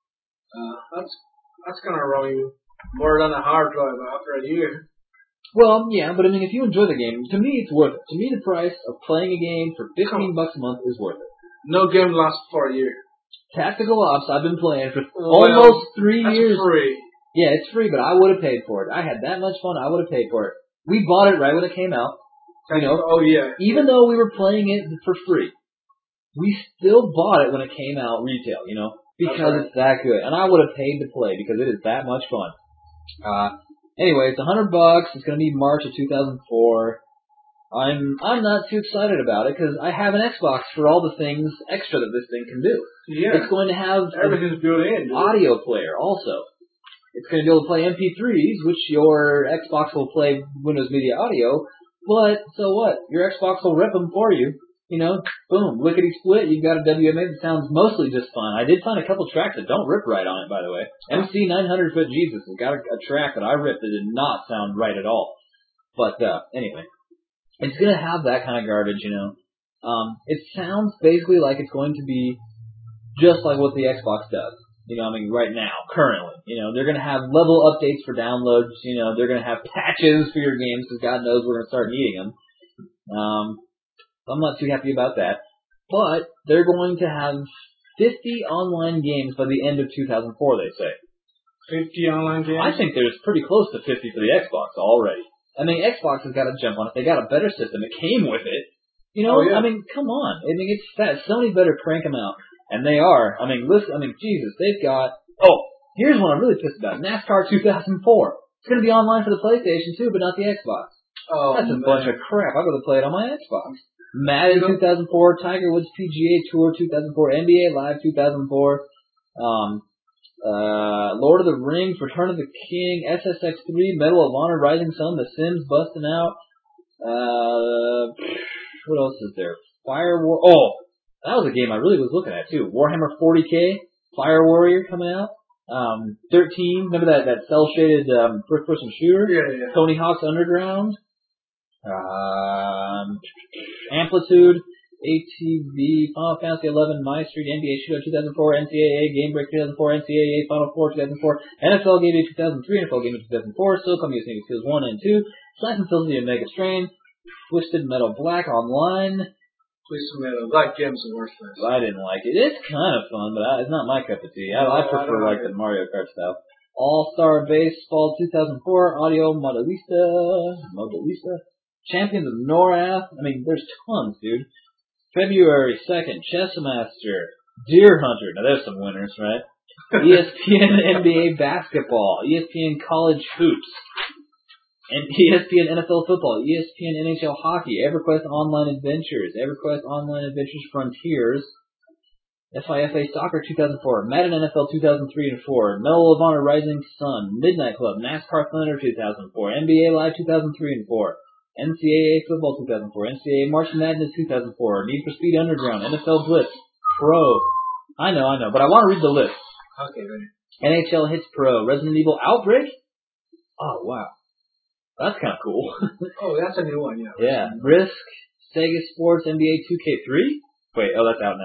Uh, that's that's gonna run you more than a hard drive after a year. Well, yeah, but I mean, if you enjoy the game, to me it's worth it. To me, the price of playing a game for fifteen bucks a month is worth it. No game lasts for a year. Tactical Ops, I've been playing for Well, almost three that's years. free. Yeah, it's free, but I would have paid for it. I had that much fun, I would have paid for it. We bought it right when it came out. You know, oh yeah. even though we were playing it for free, we still bought it when it came out retail, you know, because right. it's that good. And I would have paid to play because it is that much fun. Uh, anyway, it's a hundred bucks. It's going to be March of two thousand four. I'm I'm not too excited about it because I have an Xbox for all the things extra that this thing can do. Yeah. It's going to have everything's built in. Dude. Audio player also. It's going to be able to play M P threes, which your Xbox will play Windows Media Audio. But so what? Your Xbox will rip them for you. You know, boom, lickety split. You've got a W M A that sounds mostly just fine. I did find a couple tracks that don't rip right on it, by the way. M C nine hundred Foot Jesus has got a, a track that I ripped that did not sound right at all. But uh, anyway, it's going to have that kind of garbage, you know. Um, it sounds basically like it's going to be just like what the Xbox does. You know, I mean, right now, currently. You know, they're going to have level updates for downloads. You know, they're going to have patches for your games because God knows we're going to start needing them. Um, I'm not too happy about that. But they're going to have fifty online games by the end of two thousand four, they say. fifty online games? I think there's pretty close to fifty for the Xbox already. I mean, Xbox has got to jump on it. They got a better system. It came with it. You know, oh, yeah. I mean, come on. I mean, it's fat. Sony better crank them out. And they are. I mean, listen, I mean, Jesus, they've got... Oh, here's one I'm really pissed about. NASCAR two thousand four. It's going to be online for the PlayStation too, but not the Xbox. Oh, That's a man. bunch of crap. I'm going to play it on my Xbox. Madden two thousand four, Tiger Woods P G A Tour two thousand four, N B A Live two thousand four, um, uh, Lord of the Rings, Return of the King, S S X three, Medal of Honor, Rising Sun, The Sims, Busting Out. Uh, what else is there? Fire War. Oh! That was a game I really was looking at, too. Warhammer forty K, Fire Warrior coming out. Um, thirteen, remember that, that cel-shaded um, first-person shooter? Yeah, yeah. Tony Hawk's Underground. Um, Amplitude, A T V, Final Fantasy eleven, My Street, N B A Shootout two thousand four, N C double A, Game Break two thousand four, N C double A, Final Four two thousand four, N F L Game Day two thousand three, N F L Game Day two thousand four, SOCOM U S Navy Seals one and two, Slice and Filthy and Mega Strain, Twisted Metal Black Online. Please submit it. That game's worthless. I didn't like it. It's kind of fun, but I, it's not my cup of tea. I, No, I prefer I like like the Mario Kart stuff. All-Star Baseball two thousand four, Audio Modelista, Modelista, Champions of Norath. I mean, there's tons, dude. February second, Chess Master, Deer Hunter. Now there's some winners, right? E S P N N B A Basketball, E S P N College Hoops, and E S P N N F L Football, E S P N N H L Hockey, EverQuest Online Adventures, EverQuest Online Adventures Frontiers, F I F A Soccer two thousand four, Madden N F L two thousand three and four, Medal of Honor Rising Sun, Midnight Club, NASCAR Thunder two thousand four, N B A Live two thousand three and four, N C double A Football two thousand four, N C double A March Madness two thousand four, Need for Speed Underground, N F L Blitz, Pro. I know, I know, but I want to read the list. Okay, ready. N H L Hits Pro, Resident Evil Outbreak? Oh, wow. That's kind of cool. Oh, that's a new one, yeah. Yeah. Risk, Sega Sports, N B A two K three? Wait, oh, that's out now.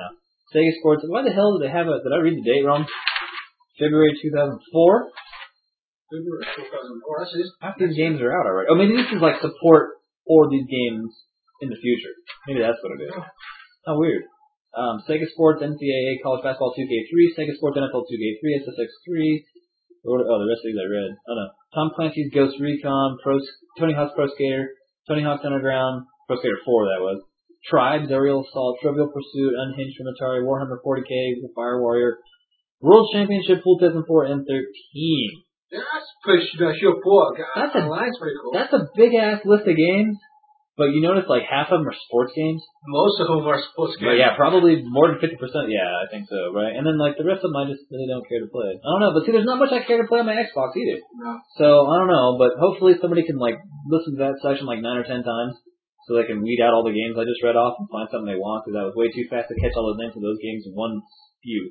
Sega Sports. Why the hell did they have a? Did I read the date wrong? February two thousand four. February two thousand four. That's it. Half these games are out already. Oh, maybe this is like support for these games in the future. Maybe that's what it is. How weird. Um, Sega Sports, N C double A, College Basketball two K three, Sega Sports N F L two K three, S S X three. Oh, the rest of these I read. Oh no. Tom Clancy's Ghost Recon, Pro, Tony Hawk's Pro Skater, Tony Hawk's Underground, Pro Skater four that was. Tribes, Aerial Assault, Trivial Pursuit, Unhinged from Atari, Warhammer forty K, The Fire Warrior, World Championship, Full Testing four, and thirteen. Yeah, that's pretty sure poor. That's a, line's pretty cool. That's a big ass list of games, but you notice like half of them are sports games? Most of them are sports games. But yeah, probably more than fifty percent. Yeah, I think so, right? And then like the rest of them I just really don't care to play. I don't know, but see, there's not much I care to play on my Xbox either. No. So, I don't know, but hopefully somebody can like listen to that section like nine or ten times so they can weed out all the games I just read off and find something they want, because I was way too fast to catch all those names of those games in one spew.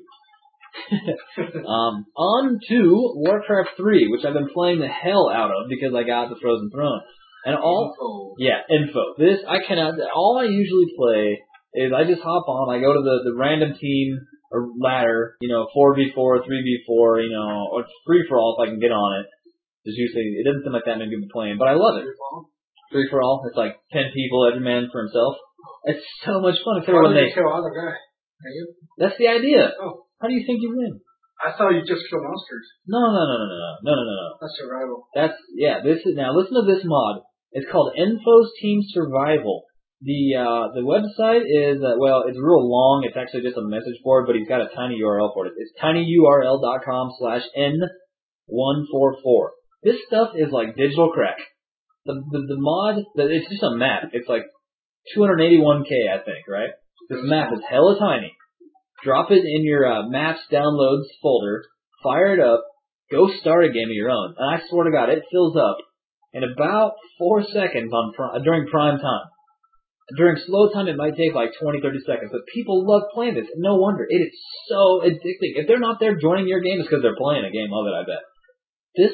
um, on to Warcraft three, which I've been playing the hell out of because I got the Frozen Throne. And all, info. yeah, info. This, I cannot, all I usually play is I just hop on, I go to the, the random team or ladder, you know, four v four, three v four, you know, or free for all if I can get on it. There's usually, it doesn't seem like that many people playing, but I love it. Free for all. It's like ten people, every man for himself. It's so much fun. Except when they kill other guy. Are you? That's the idea. Oh. How do you think you win? I thought you just kill monsters. No, no, no, no, no, no, no, no, no, no. That's survival. That's yeah. This is now. Listen to this mod. It's called Enfo's Team Survival. The uh, the website is uh, well, it's real long. It's actually just a message board, but he's got a tiny U R L for it. It's tinyurl.com slash n one four four. This stuff is like digital crack. The the, the mod, the, it's just a map. It's like two hundred eighty-one K, I think, right? This map is hella tiny. Drop it in your uh, Maps Downloads folder, fire it up, go start a game of your own. And I swear to God, it fills up in about four seconds on pri- during prime time. During slow time, it might take like twenty, thirty seconds. But people love playing this. No wonder. It is so addicting. If they're not there joining your game, it's because they're playing a game of it, I bet. This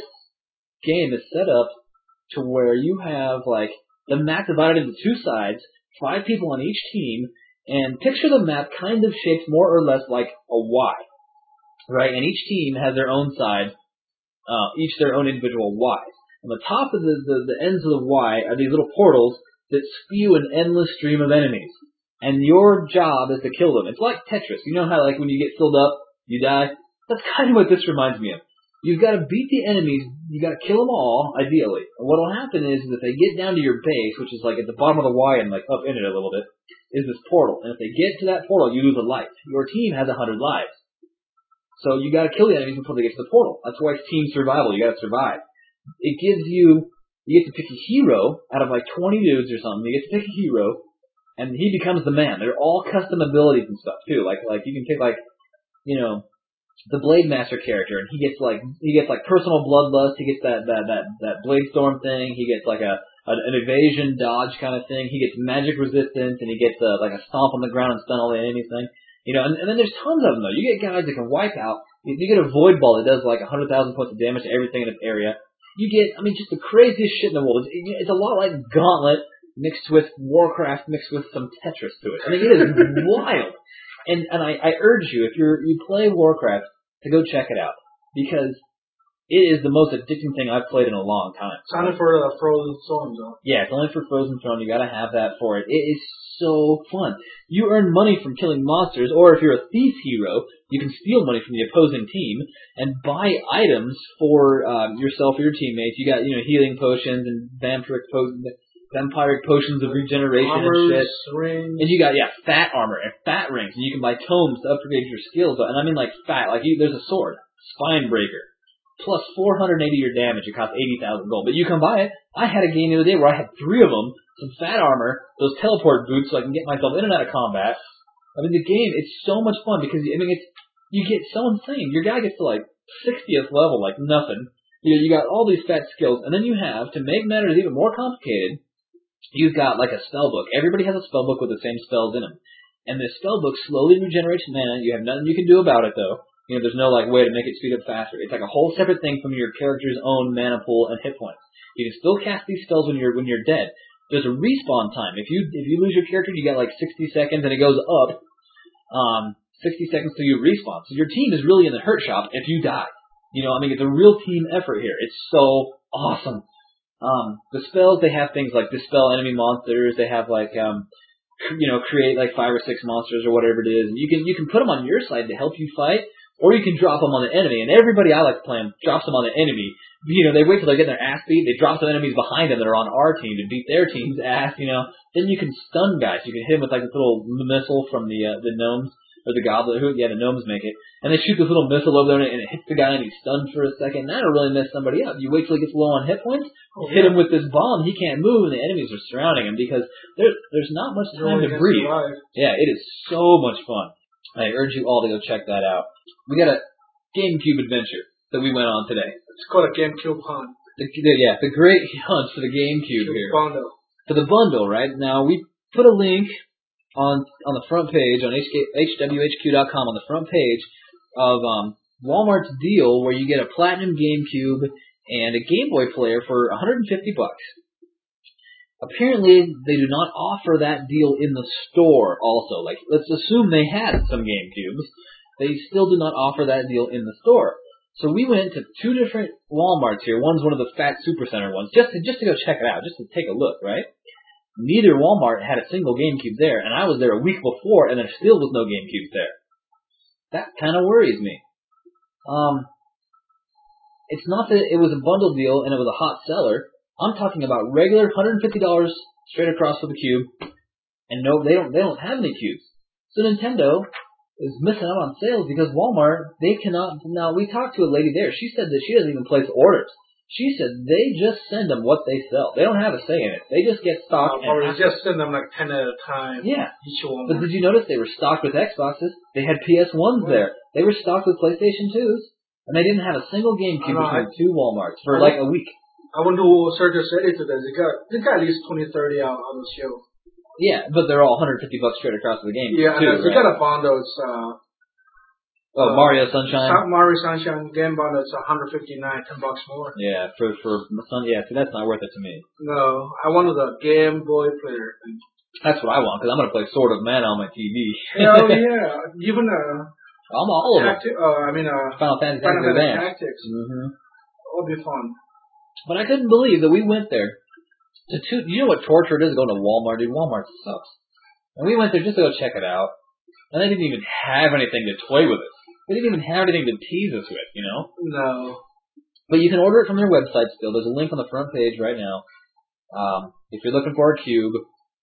game is set up to where you have, like, the map divided into two sides, five people on each team, and picture the map kind of shaped more or less like a Y, right? And each team has their own side, uh, each their own individual Ys. On the top of the, the, the ends of the Y are these little portals that spew an endless stream of enemies. And your job is to kill them. It's like Tetris. You know how, like, when you get filled up, you die? That's kind of what this reminds me of. You've got to beat the enemies. You got to kill them all, ideally. And what will happen is that they get down to your base, which is like at the bottom of the Y and like up in it a little bit, is this portal. And if they get to that portal, you lose a life. Your team has a hundred lives. So you got to kill the enemies before they get to the portal. That's why it's team survival. You got to survive. It gives you, you get to pick a hero out of like twenty dudes or something. You get to pick a hero, and he becomes the man. They're all custom abilities and stuff too. Like like you can pick like, you know, the Blade Master character, and he gets like he gets like personal bloodlust. He gets that that that that Blade Storm thing. He gets like a an, an evasion dodge kind of thing. He gets magic resistance, and he gets uh, like a stomp on the ground and stun all the enemies thing. You know, and, and then there's tons of them though. You get guys that can wipe out. You, you get a void ball that does like a hundred thousand points of damage to everything in its area. You get, I mean, just the craziest shit in the world. It's, it's a lot like Gauntlet mixed with Warcraft mixed with some Tetris to it. I mean, it is wild. And and I, I urge you, if you're you play Warcraft, to go check it out, because it is the most addicting thing I've played in a long time. It's only for uh, Frozen Throne, though. Yeah, it's only for Frozen Throne. You gotta have that for it. It is so fun. You earn money from killing monsters, or if you're a thief hero, you can steal money from the opposing team and buy items for um, yourself or your teammates. You got, you know, healing potions and vampiric potions. Vampiric potions of regeneration Armors, and shit. Rings. And you got, yeah, fat armor and fat rings. And you can buy tomes to upgrade your skills. And I mean, like, fat. Like, you, there's a sword. Spinebreaker. Plus four hundred eighty your damage. It costs eighty thousand gold. But you can buy it. I had a game the other day where I had three of them. Some fat armor. Those teleport boots so I can get myself in and out of combat. I mean, the game, it's so much fun because, I mean, it's, you get so insane. Your guy gets to, like, sixtieth level, like nothing. You know, you got all these fat skills. And then you have, to make matters even more complicated, you've got like a spell book. Everybody has a spell book with the same spells in them. And this spell book slowly regenerates mana. You have nothing you can do about it, though. You know, there's no like way to make it speed up faster. It's like a whole separate thing from your character's own mana pool and hit points. You can still cast these spells when you're when you're dead. There's a respawn time. If you if you lose your character, you got like sixty seconds, and it goes up. Um, sixty seconds till you respawn. So your team is really in the hurt shop if you die. You know, I mean, it's a real team effort here. It's so awesome. Um, the spells, they have things like dispel enemy monsters. They have like, um, you know, create like five or six monsters or whatever it is. And you can you can put them on your side to help you fight, or you can drop them on the enemy. And everybody I like playing drops them on the enemy. You know, they wait till they get their ass beat. They drop some enemies behind them that are on our team to beat their team's ass. You know, then you can stun guys. You can hit them with like this little missile from the uh, the gnomes. Or the goblin, who, yeah, the gnomes make it. And they shoot this little missile over there, and it hits the guy, and he's stunned for a second. That'll really mess somebody up. You wait till he gets low on hit points, oh, hit yeah. him with this bomb, he can't move, and the enemies are surrounding him because there's there's not much time to breathe. Survive. Yeah, it is so much fun. I urge you all to go check that out. We got a GameCube adventure that we went on today. It's called a GameCube hunt. The, the, yeah, the great hunt for the GameCube Cube here. Bundle. For the bundle, right? Now, we put a link on on the front page, on H W H Q dot com, on the front page of um, Walmart's deal where you get a Platinum GameCube and a Game Boy player for one hundred fifty bucks. Apparently, they do not offer that deal in the store also. Like, let's assume they had some GameCubes. They still do not offer that deal in the store. So we went to two different Walmarts here. One's one of the fat supercenter ones, just to, just to go check it out, just to take a look, right? Neither Walmart had a single GameCube there, and I was there a week before, and there still was no GameCube there. That kind of worries me. Um, it's not that it was a bundle deal and it was a hot seller. I'm talking about regular one hundred fifty dollars straight across for the cube, and no, they don't they don't have any cubes. So Nintendo is missing out on sales because Walmart, they cannot. Now we talked to a lady there. She said that she doesn't even place orders. She said they just send them what they sell. They don't have a say in it. They just get stock. Uh, or they just send them like ten at a time. Yeah. Each one. But did you notice they were stocked with Xboxes? They had P S ones yeah. there. They were stocked with PlayStation twos. And they didn't have a single GameCube know, between I, two Walmarts for I like went, a week. I went to Circuit City today. They got, they got at least twenty, thirty out on the show. Yeah, but they're all one hundred fifty bucks straight across the game. Yeah, too, and they right? got a bundle. It's, uh, Oh, uh, Mario Sunshine. Mario Sunshine game bundle. It's one hundred fifty-nine, ten bucks more. Yeah, for for Sun. Yeah, see, that's not worth it to me. No, I wanted a Game Boy player. That's what I want because I'm gonna play Sword of Mana on my T V. Hell yeah! Even uh, I'm all of tacti- uh, I mean uh, Final Fantasy Final Fantasy Advance. Tactics. Mm-hmm. It'll be fun. But I couldn't believe that we went there. To two, you know what torture it is going to Walmart, dude? Walmart sucks. And we went there just to go check it out, and they didn't even have anything to toy with us. They didn't even have anything to tease us with, you know? No. But you can order it from their website still. There's a link on the front page right now. Um, if you're looking for a cube.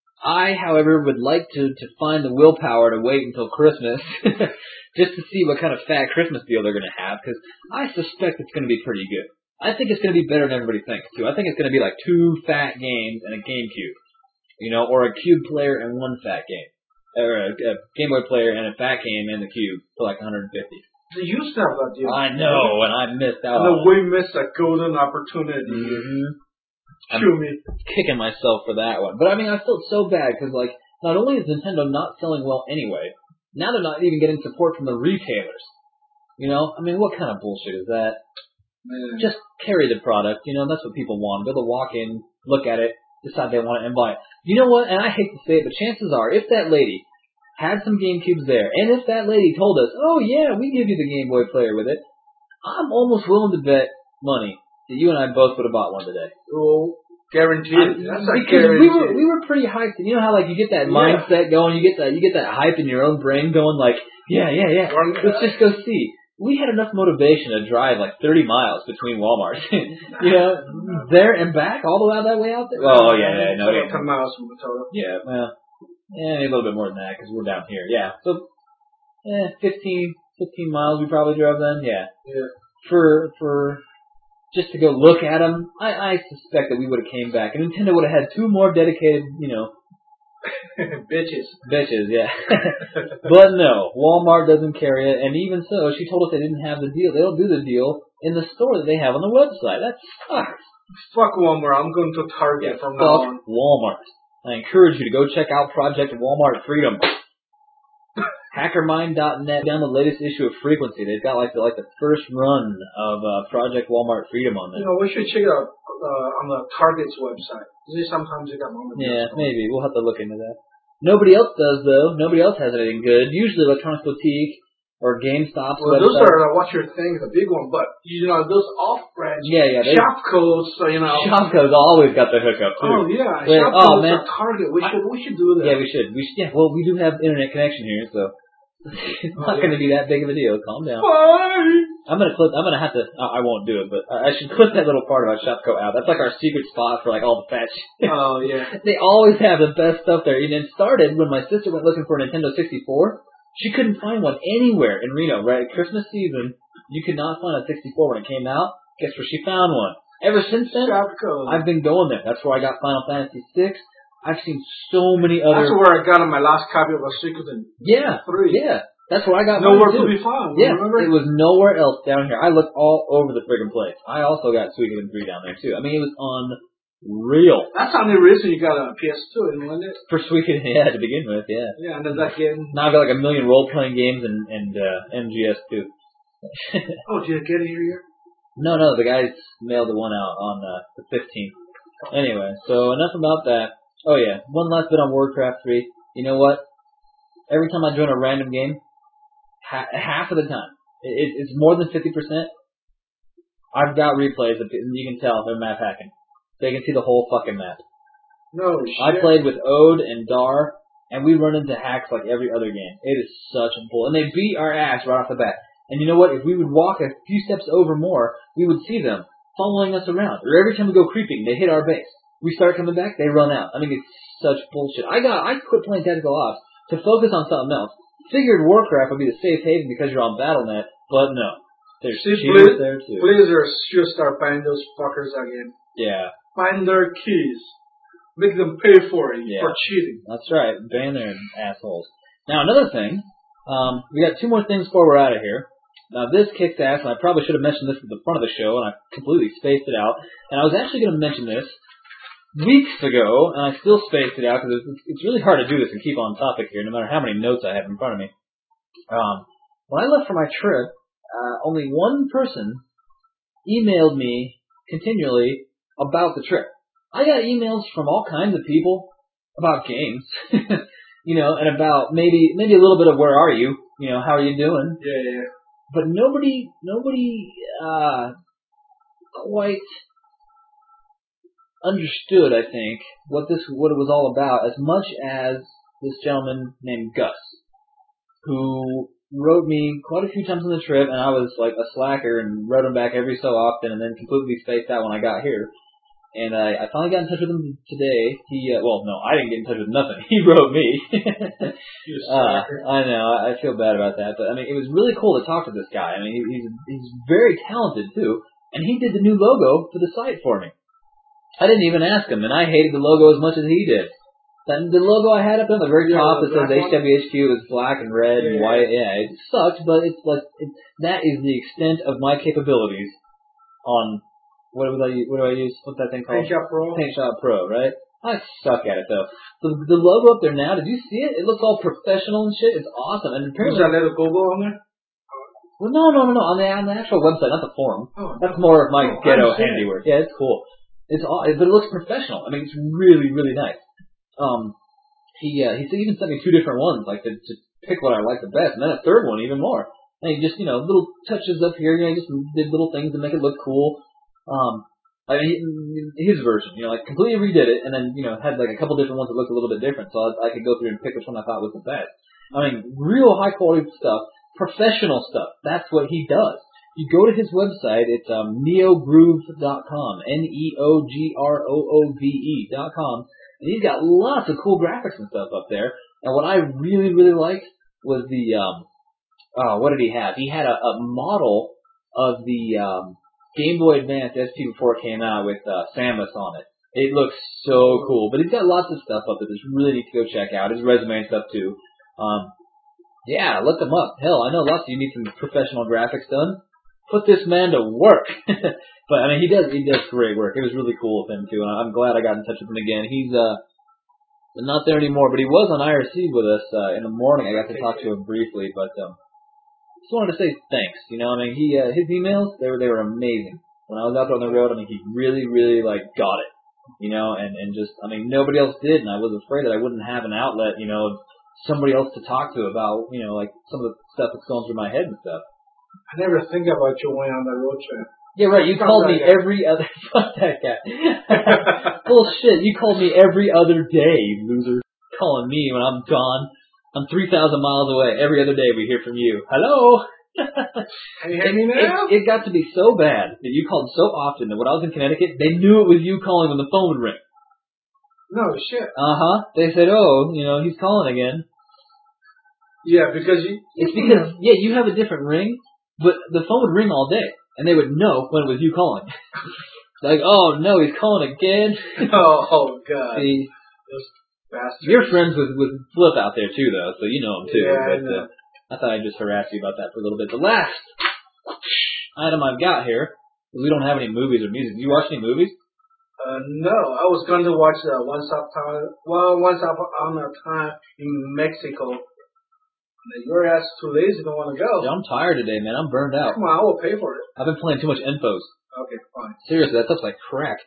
I, however, would like to, to find the willpower to wait until Christmas just to see what kind of fat Christmas deal they're going to have, because I suspect it's going to be pretty good. I think it's going to be better than everybody thinks, too. I think it's going to be like two fat games and a GameCube, you know, or a cube player and one fat game. Or a, a Game Boy player and a fat game and the cube for like one hundred fifty. They used to have that deal. I know, and I missed out. And we missed a golden opportunity. Mm-hmm. I'm Chew me. kicking myself for that one. But I mean, I felt so bad because, like, not only is Nintendo not selling well anyway, now they're not even getting support from the retailers. You know, I mean, what kind of bullshit is that? Man. Just carry the product. You know, that's what people want. Be able to walk in, look at it, decide they want it, and buy it. You know what? And I hate to say it, but chances are, if that lady had some GameCubes there, and if that lady told us, oh yeah, we give you the Game Boy player with it, I'm almost willing to bet money that you and I both would have bought one today. Oh, guaranteed. That's like because guaranteed. we were we were pretty hyped. You know how like you get that yeah. mindset going, you get that you get that hype in your own brain going, like yeah yeah yeah, let's just go see. We had enough motivation to drive like thirty miles between Walmarts, you know, there and back, all the way out that way out there. Oh yeah, yeah, no, yeah, ten miles from the total. Yeah, well, yeah, a little bit more than that because we're down here. Yeah, so, eh, fifteen, fifteen miles we probably drove then. Yeah, yeah. For for just to go look at them, I, I suspect that we would have came back and Nintendo would have had two more dedicated, you know. Bitches. Bitches, yeah. But no, Walmart doesn't carry it, and even so, she told us they didn't have the deal. They don't do the deal in the store that they have on the website. That sucks. Fuck Walmart. I'm going to Target yeah, from fuck now on. Walmart. I encourage you to go check out Project Walmart Freedom. Hackermind dot net. Down the latest issue of Frequency. They've got like the like the first run of uh, Project Walmart Freedom on there. You know, we should check it out uh, on the Target's website. See, sometimes they got moments. Yeah, maybe we'll have to look into that. Nobody else does, though. Nobody else has anything good. Usually Electronics Boutique or GameStop's Well, website. those are uh, what's your thing, the big one. But you know, those off-branch Yeah, yeah. They, Shopco's, so, you know. Shopco's always got the hookup, too. Oh yeah, Wait, Shopco's oh, man. or Target. We should we should do that. Yeah, we should. We should. Yeah, well, we do have internet connection here, so it's Oh, not yeah. going to be that big of a deal. Calm down. Bye. I'm gonna clip. I'm gonna have to. I I won't do it, but I I should clip that little part about Shopco out. That's like our secret spot for like all the fat shit. Oh yeah. They always have the best stuff there. And it started when my sister went looking for a Nintendo sixty-four. She couldn't find one anywhere in Reno. Right at Christmas season, you could not find a sixty-four when it came out. Guess where she found one? Ever since then, Shopco. I've been going there. That's where I got Final Fantasy six. I've seen so many other. That's where I got my last copy of a Suikoden. Yeah, Three. yeah. That's where I got Nowhere mine, to too. be found. Yeah, Remember? it was nowhere else down here. I looked all over the friggin' place. I also got Suikoden three down there, too. I mean, it was unreal. That's the only reason you got a P S two, wasn't it? For Suikoden, yeah, to begin with, yeah. Yeah, and then that game. Now I've got like a million role-playing games and, and uh, M G S, too. Oh, did you get it here yet? No, no, the guys mailed the one out on uh, the fifteenth. Anyway, so enough about that. Oh, yeah, one last bit on Warcraft three. You know what? Every time I join a random game, ha- half of the time, it, it's more than fifty percent, I've got replays, and you can tell they're map hacking. They can see the whole fucking map. No shit. I played with Ode and Dar, and we run into hacks like every other game. It is such a bull. And they beat our ass right off the bat. And you know what? If we would walk a few steps over more, we would see them following us around. Or every time we go creeping, they hit our base. We start coming back, they run out. I mean, it's such bullshit. I got, I quit playing Tactical Ops to focus on something else. Figured Warcraft would be the safe haven because you're on Battle dot net, but no. There's See, cheaters Blizz- there too. Blizzard should start buying those fuckers again. Yeah, Find their keys. Make them pay for it, Yeah. for cheating. that's right. Ban their assholes. Now another thing, um, we got two more things before we're out of here. Now this kicks ass, and I probably should have mentioned this at the front of the show, and I completely spaced it out. And I was actually going to mention this weeks ago, and I still spaced it out because it's, it's really hard to do this and keep on topic here, no matter how many notes I have in front of me. Um, when I left for my trip, uh, only one person emailed me continually about the trip. I got emails from all kinds of people about games, you know, and about maybe maybe a little bit of where are you, you know, how are you doing? Yeah, yeah. But nobody nobody uh, quite understood, I think, what this what it was all about as much as this gentleman named Gus, who wrote me quite a few times on the trip, and I was like a slacker and wrote him back every so often, and then completely spaced out when I got here. And I, I finally got in touch with him today. He, uh, well, no, I didn't get in touch with nothing. He wrote me. You uh, slacker. I know, I feel bad about that, but I mean, it was really cool to talk to this guy. I mean, he, he's he's very talented too, and he did the new logo for the site for me. I didn't even ask him, and I hated the logo as much as he did. That, the logo I had up on the very Yeah, top the that says black H W H Q is black and red and Yeah. white. Yeah, it sucked, but it's like it, that is the extent of my capabilities on what do I use? What do I use? What's that thing called? Paint Shop Pro. Paint Shop Pro, right? I suck at it though. The, the logo up there now, did you see it? It looks all professional and shit. It's awesome. And Is apparently, that little Google on there? well, no, no, no, no. On the on the actual website, not the forum. Oh, That's more of my Oh, I ghetto understand. handiwork. Yeah, it's cool. It's all, but it looks professional. I mean, it's really, really nice. Um, he uh, he even sent me two different ones, like to, to pick what I like the best, and then a third one even more. And he just, you know, little touches up here, you know, he just did little things to make it look cool. Um, I mean, his version, you know, like completely redid it, and then, you know, had like a couple different ones that looked a little bit different, so I, I could go through and pick which one I thought was the best. I mean, real high quality stuff, professional stuff. That's what he does. You go to his website, it's um, neogroove dot com, N E O G R O O V E dot com, and he's got lots of cool graphics and stuff up there. And what I really, really liked was the, um, oh, what did he have? He had a, a model of the um, Game Boy Advance S P before it came out with uh, Samus on it. It looks so cool, but he's got lots of stuff up there that's really neat to go check out. His resume and stuff too. Um, yeah, look him up. Hell, I know lots of you need some professional graphics done. Put this man to work. But I mean, he does he does great work. It was really cool with him too, and I'm glad I got in touch with him again. He's uh not there anymore, but he was on I R C with us uh, in the morning. I got to talk to him briefly, but um, just wanted to say thanks. You know, I mean, he uh, his emails they were they were amazing. When I was out there on the road, I mean, he really really like got it. you know, and, and just, I mean, nobody else did, and I was afraid that I wouldn't have an outlet, you know, somebody else to talk to about, you know, like some of the stuff that's going through my head and stuff. I never think about you going on that road trip. Yeah, right, you Fuck called that me guy. every other, fuck that guy. Bullshit, you called me every other day, loser. Calling me when I'm gone. I'm three thousand miles away. Every other day we hear from you. Hello? Can you hear It, me now? it, it got to be so bad that you called so often that when I was in Connecticut, they knew it was you calling when the phone would ring. No shit. Uh-huh. They said, oh, you know, he's calling again. Yeah, because you. It's because, yeah, you have a different ring, but the phone would ring all day, and they would know when it was you calling. Like, oh, no, he's calling again. Oh, oh God. See, Those bastards. you're friends with, with Flip out there, too, though, so you know him, too. Yeah, I but, know. Uh, I thought I'd just harass you about that for a little bit. The last item I've got here, we don't have any movies or music. Do you watch any movies? Uh, no, I was going to watch uh, Once Upon well, Once Upon a Time in Mexico. Your ass too lazy, don't want to go. Yeah, I'm tired today, man. I'm burned out. Come on, I will pay for it. I've been playing too much Enfos. Okay, fine. Seriously, that stuff's like crack.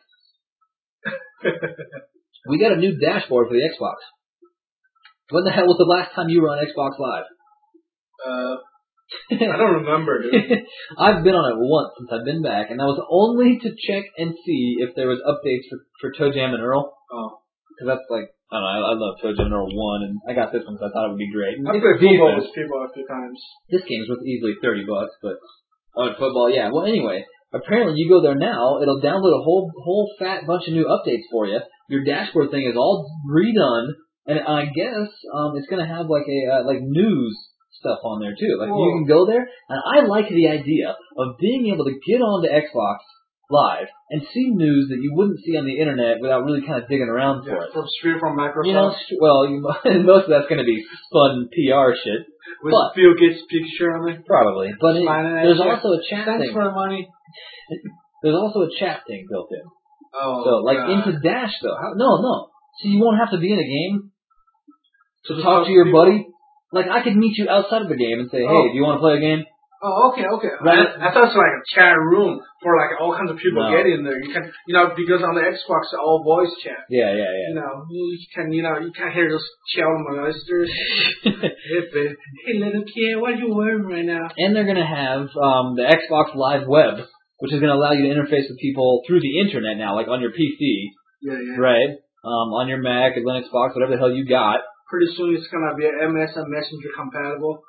We got a new dashboard for the Xbox. When the hell was the last time you were on Xbox Live? Uh, I don't remember, dude. I've been on it once since I've been back, and that was only to check and see if there was updates for, for Toe Jam and Earl. Oh. Because that's like, I don't know, I, I love Toe Jam and Earl one, and I got this one because I thought it would be great. And I it's played football decent. with people a few times. This game's worth easily thirty bucks, but oh, football, yeah. Well, anyway, apparently you go there now, it'll download a whole whole fat bunch of new updates for you. Your dashboard thing is all redone, and I guess um, it's gonna have like a uh, like news stuff on there too. Like Whoa. you can go there, and I like the idea of being able to get onto Xbox Live and see news that you wouldn't see on the internet without really kind of digging around for Yeah, it. from straight from Microsoft. You know, well, you, most of that's going to be spun P R shit. with but- Bill Gates' picture on it. Probably. But it, Smiling at there's you. also a chat Thanks thing. for the money. There's also a chat thing built in. Oh, So, like, God. into Dash, though. How, no, no. So you won't have to be in a game to Just talk talk to your to people. buddy? Like, I could meet you outside of the game and say, hey, Oh. do you want to play a game? Oh, okay, okay. Right. I, I thought it was like a chat room for like all kinds of people No. get in there. You can, you know, because on the Xbox, it's all voice chat. Yeah, yeah, yeah. You know, you can, you know, you can hear those child molesters. Hey, babe. Hey, little kid, what are you wearing right now? And they're going to have um, the Xbox Live Web, which is going to allow you to interface with people through the internet now, like on your P C, Yeah, yeah. right? Um, on your Mac, or Linux box, whatever the hell you got. Pretty soon it's gonna be M S N Messenger compatible.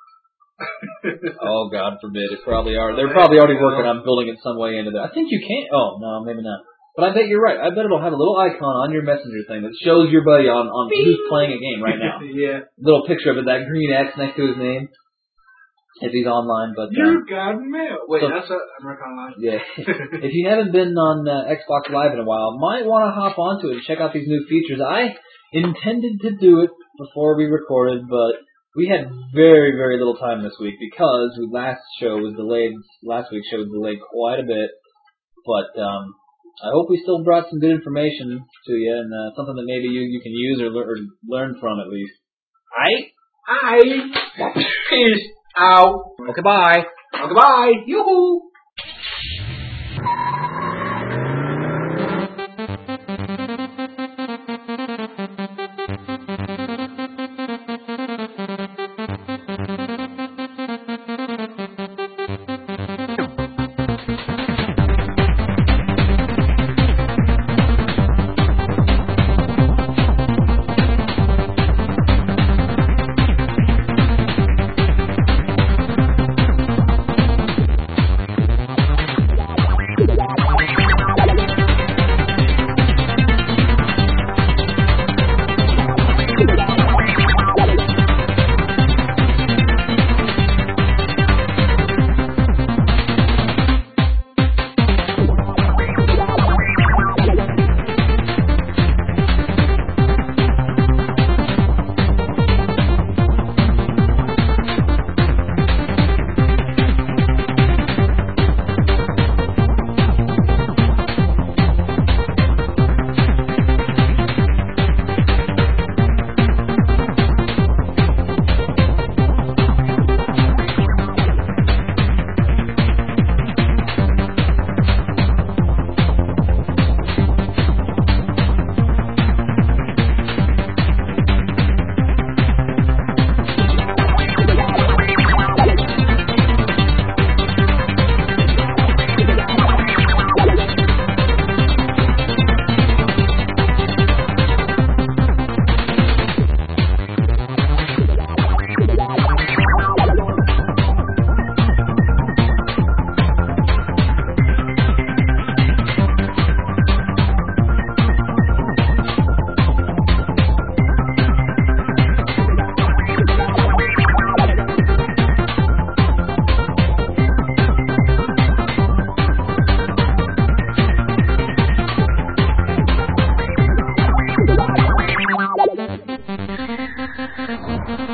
Oh, God forbid. It probably are. They're probably already working on building it some way into that. I think you can. Oh, no, maybe not. But I bet you're right. I bet it'll have a little icon on your messenger thing that shows your buddy on, on who's playing a game right now. Yeah. Little picture of it, that green X next to his name. If he's online, but You um, got mail. Wait, so- that's a American Online. yeah. If you haven't been on uh, Xbox Live in a while, might want to hop onto it and check out these new features. I intended to do it before we recorded, but we had very, very little time this week because we last show was delayed. Last week's show was delayed quite a bit, but um, I hope we still brought some good information to you and uh, something that maybe you, you can use or, le- or learn from at least. Aight? Hi. Peace out. Okay, bye. Okay, bye. Yoo-hoo.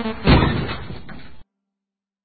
Dice.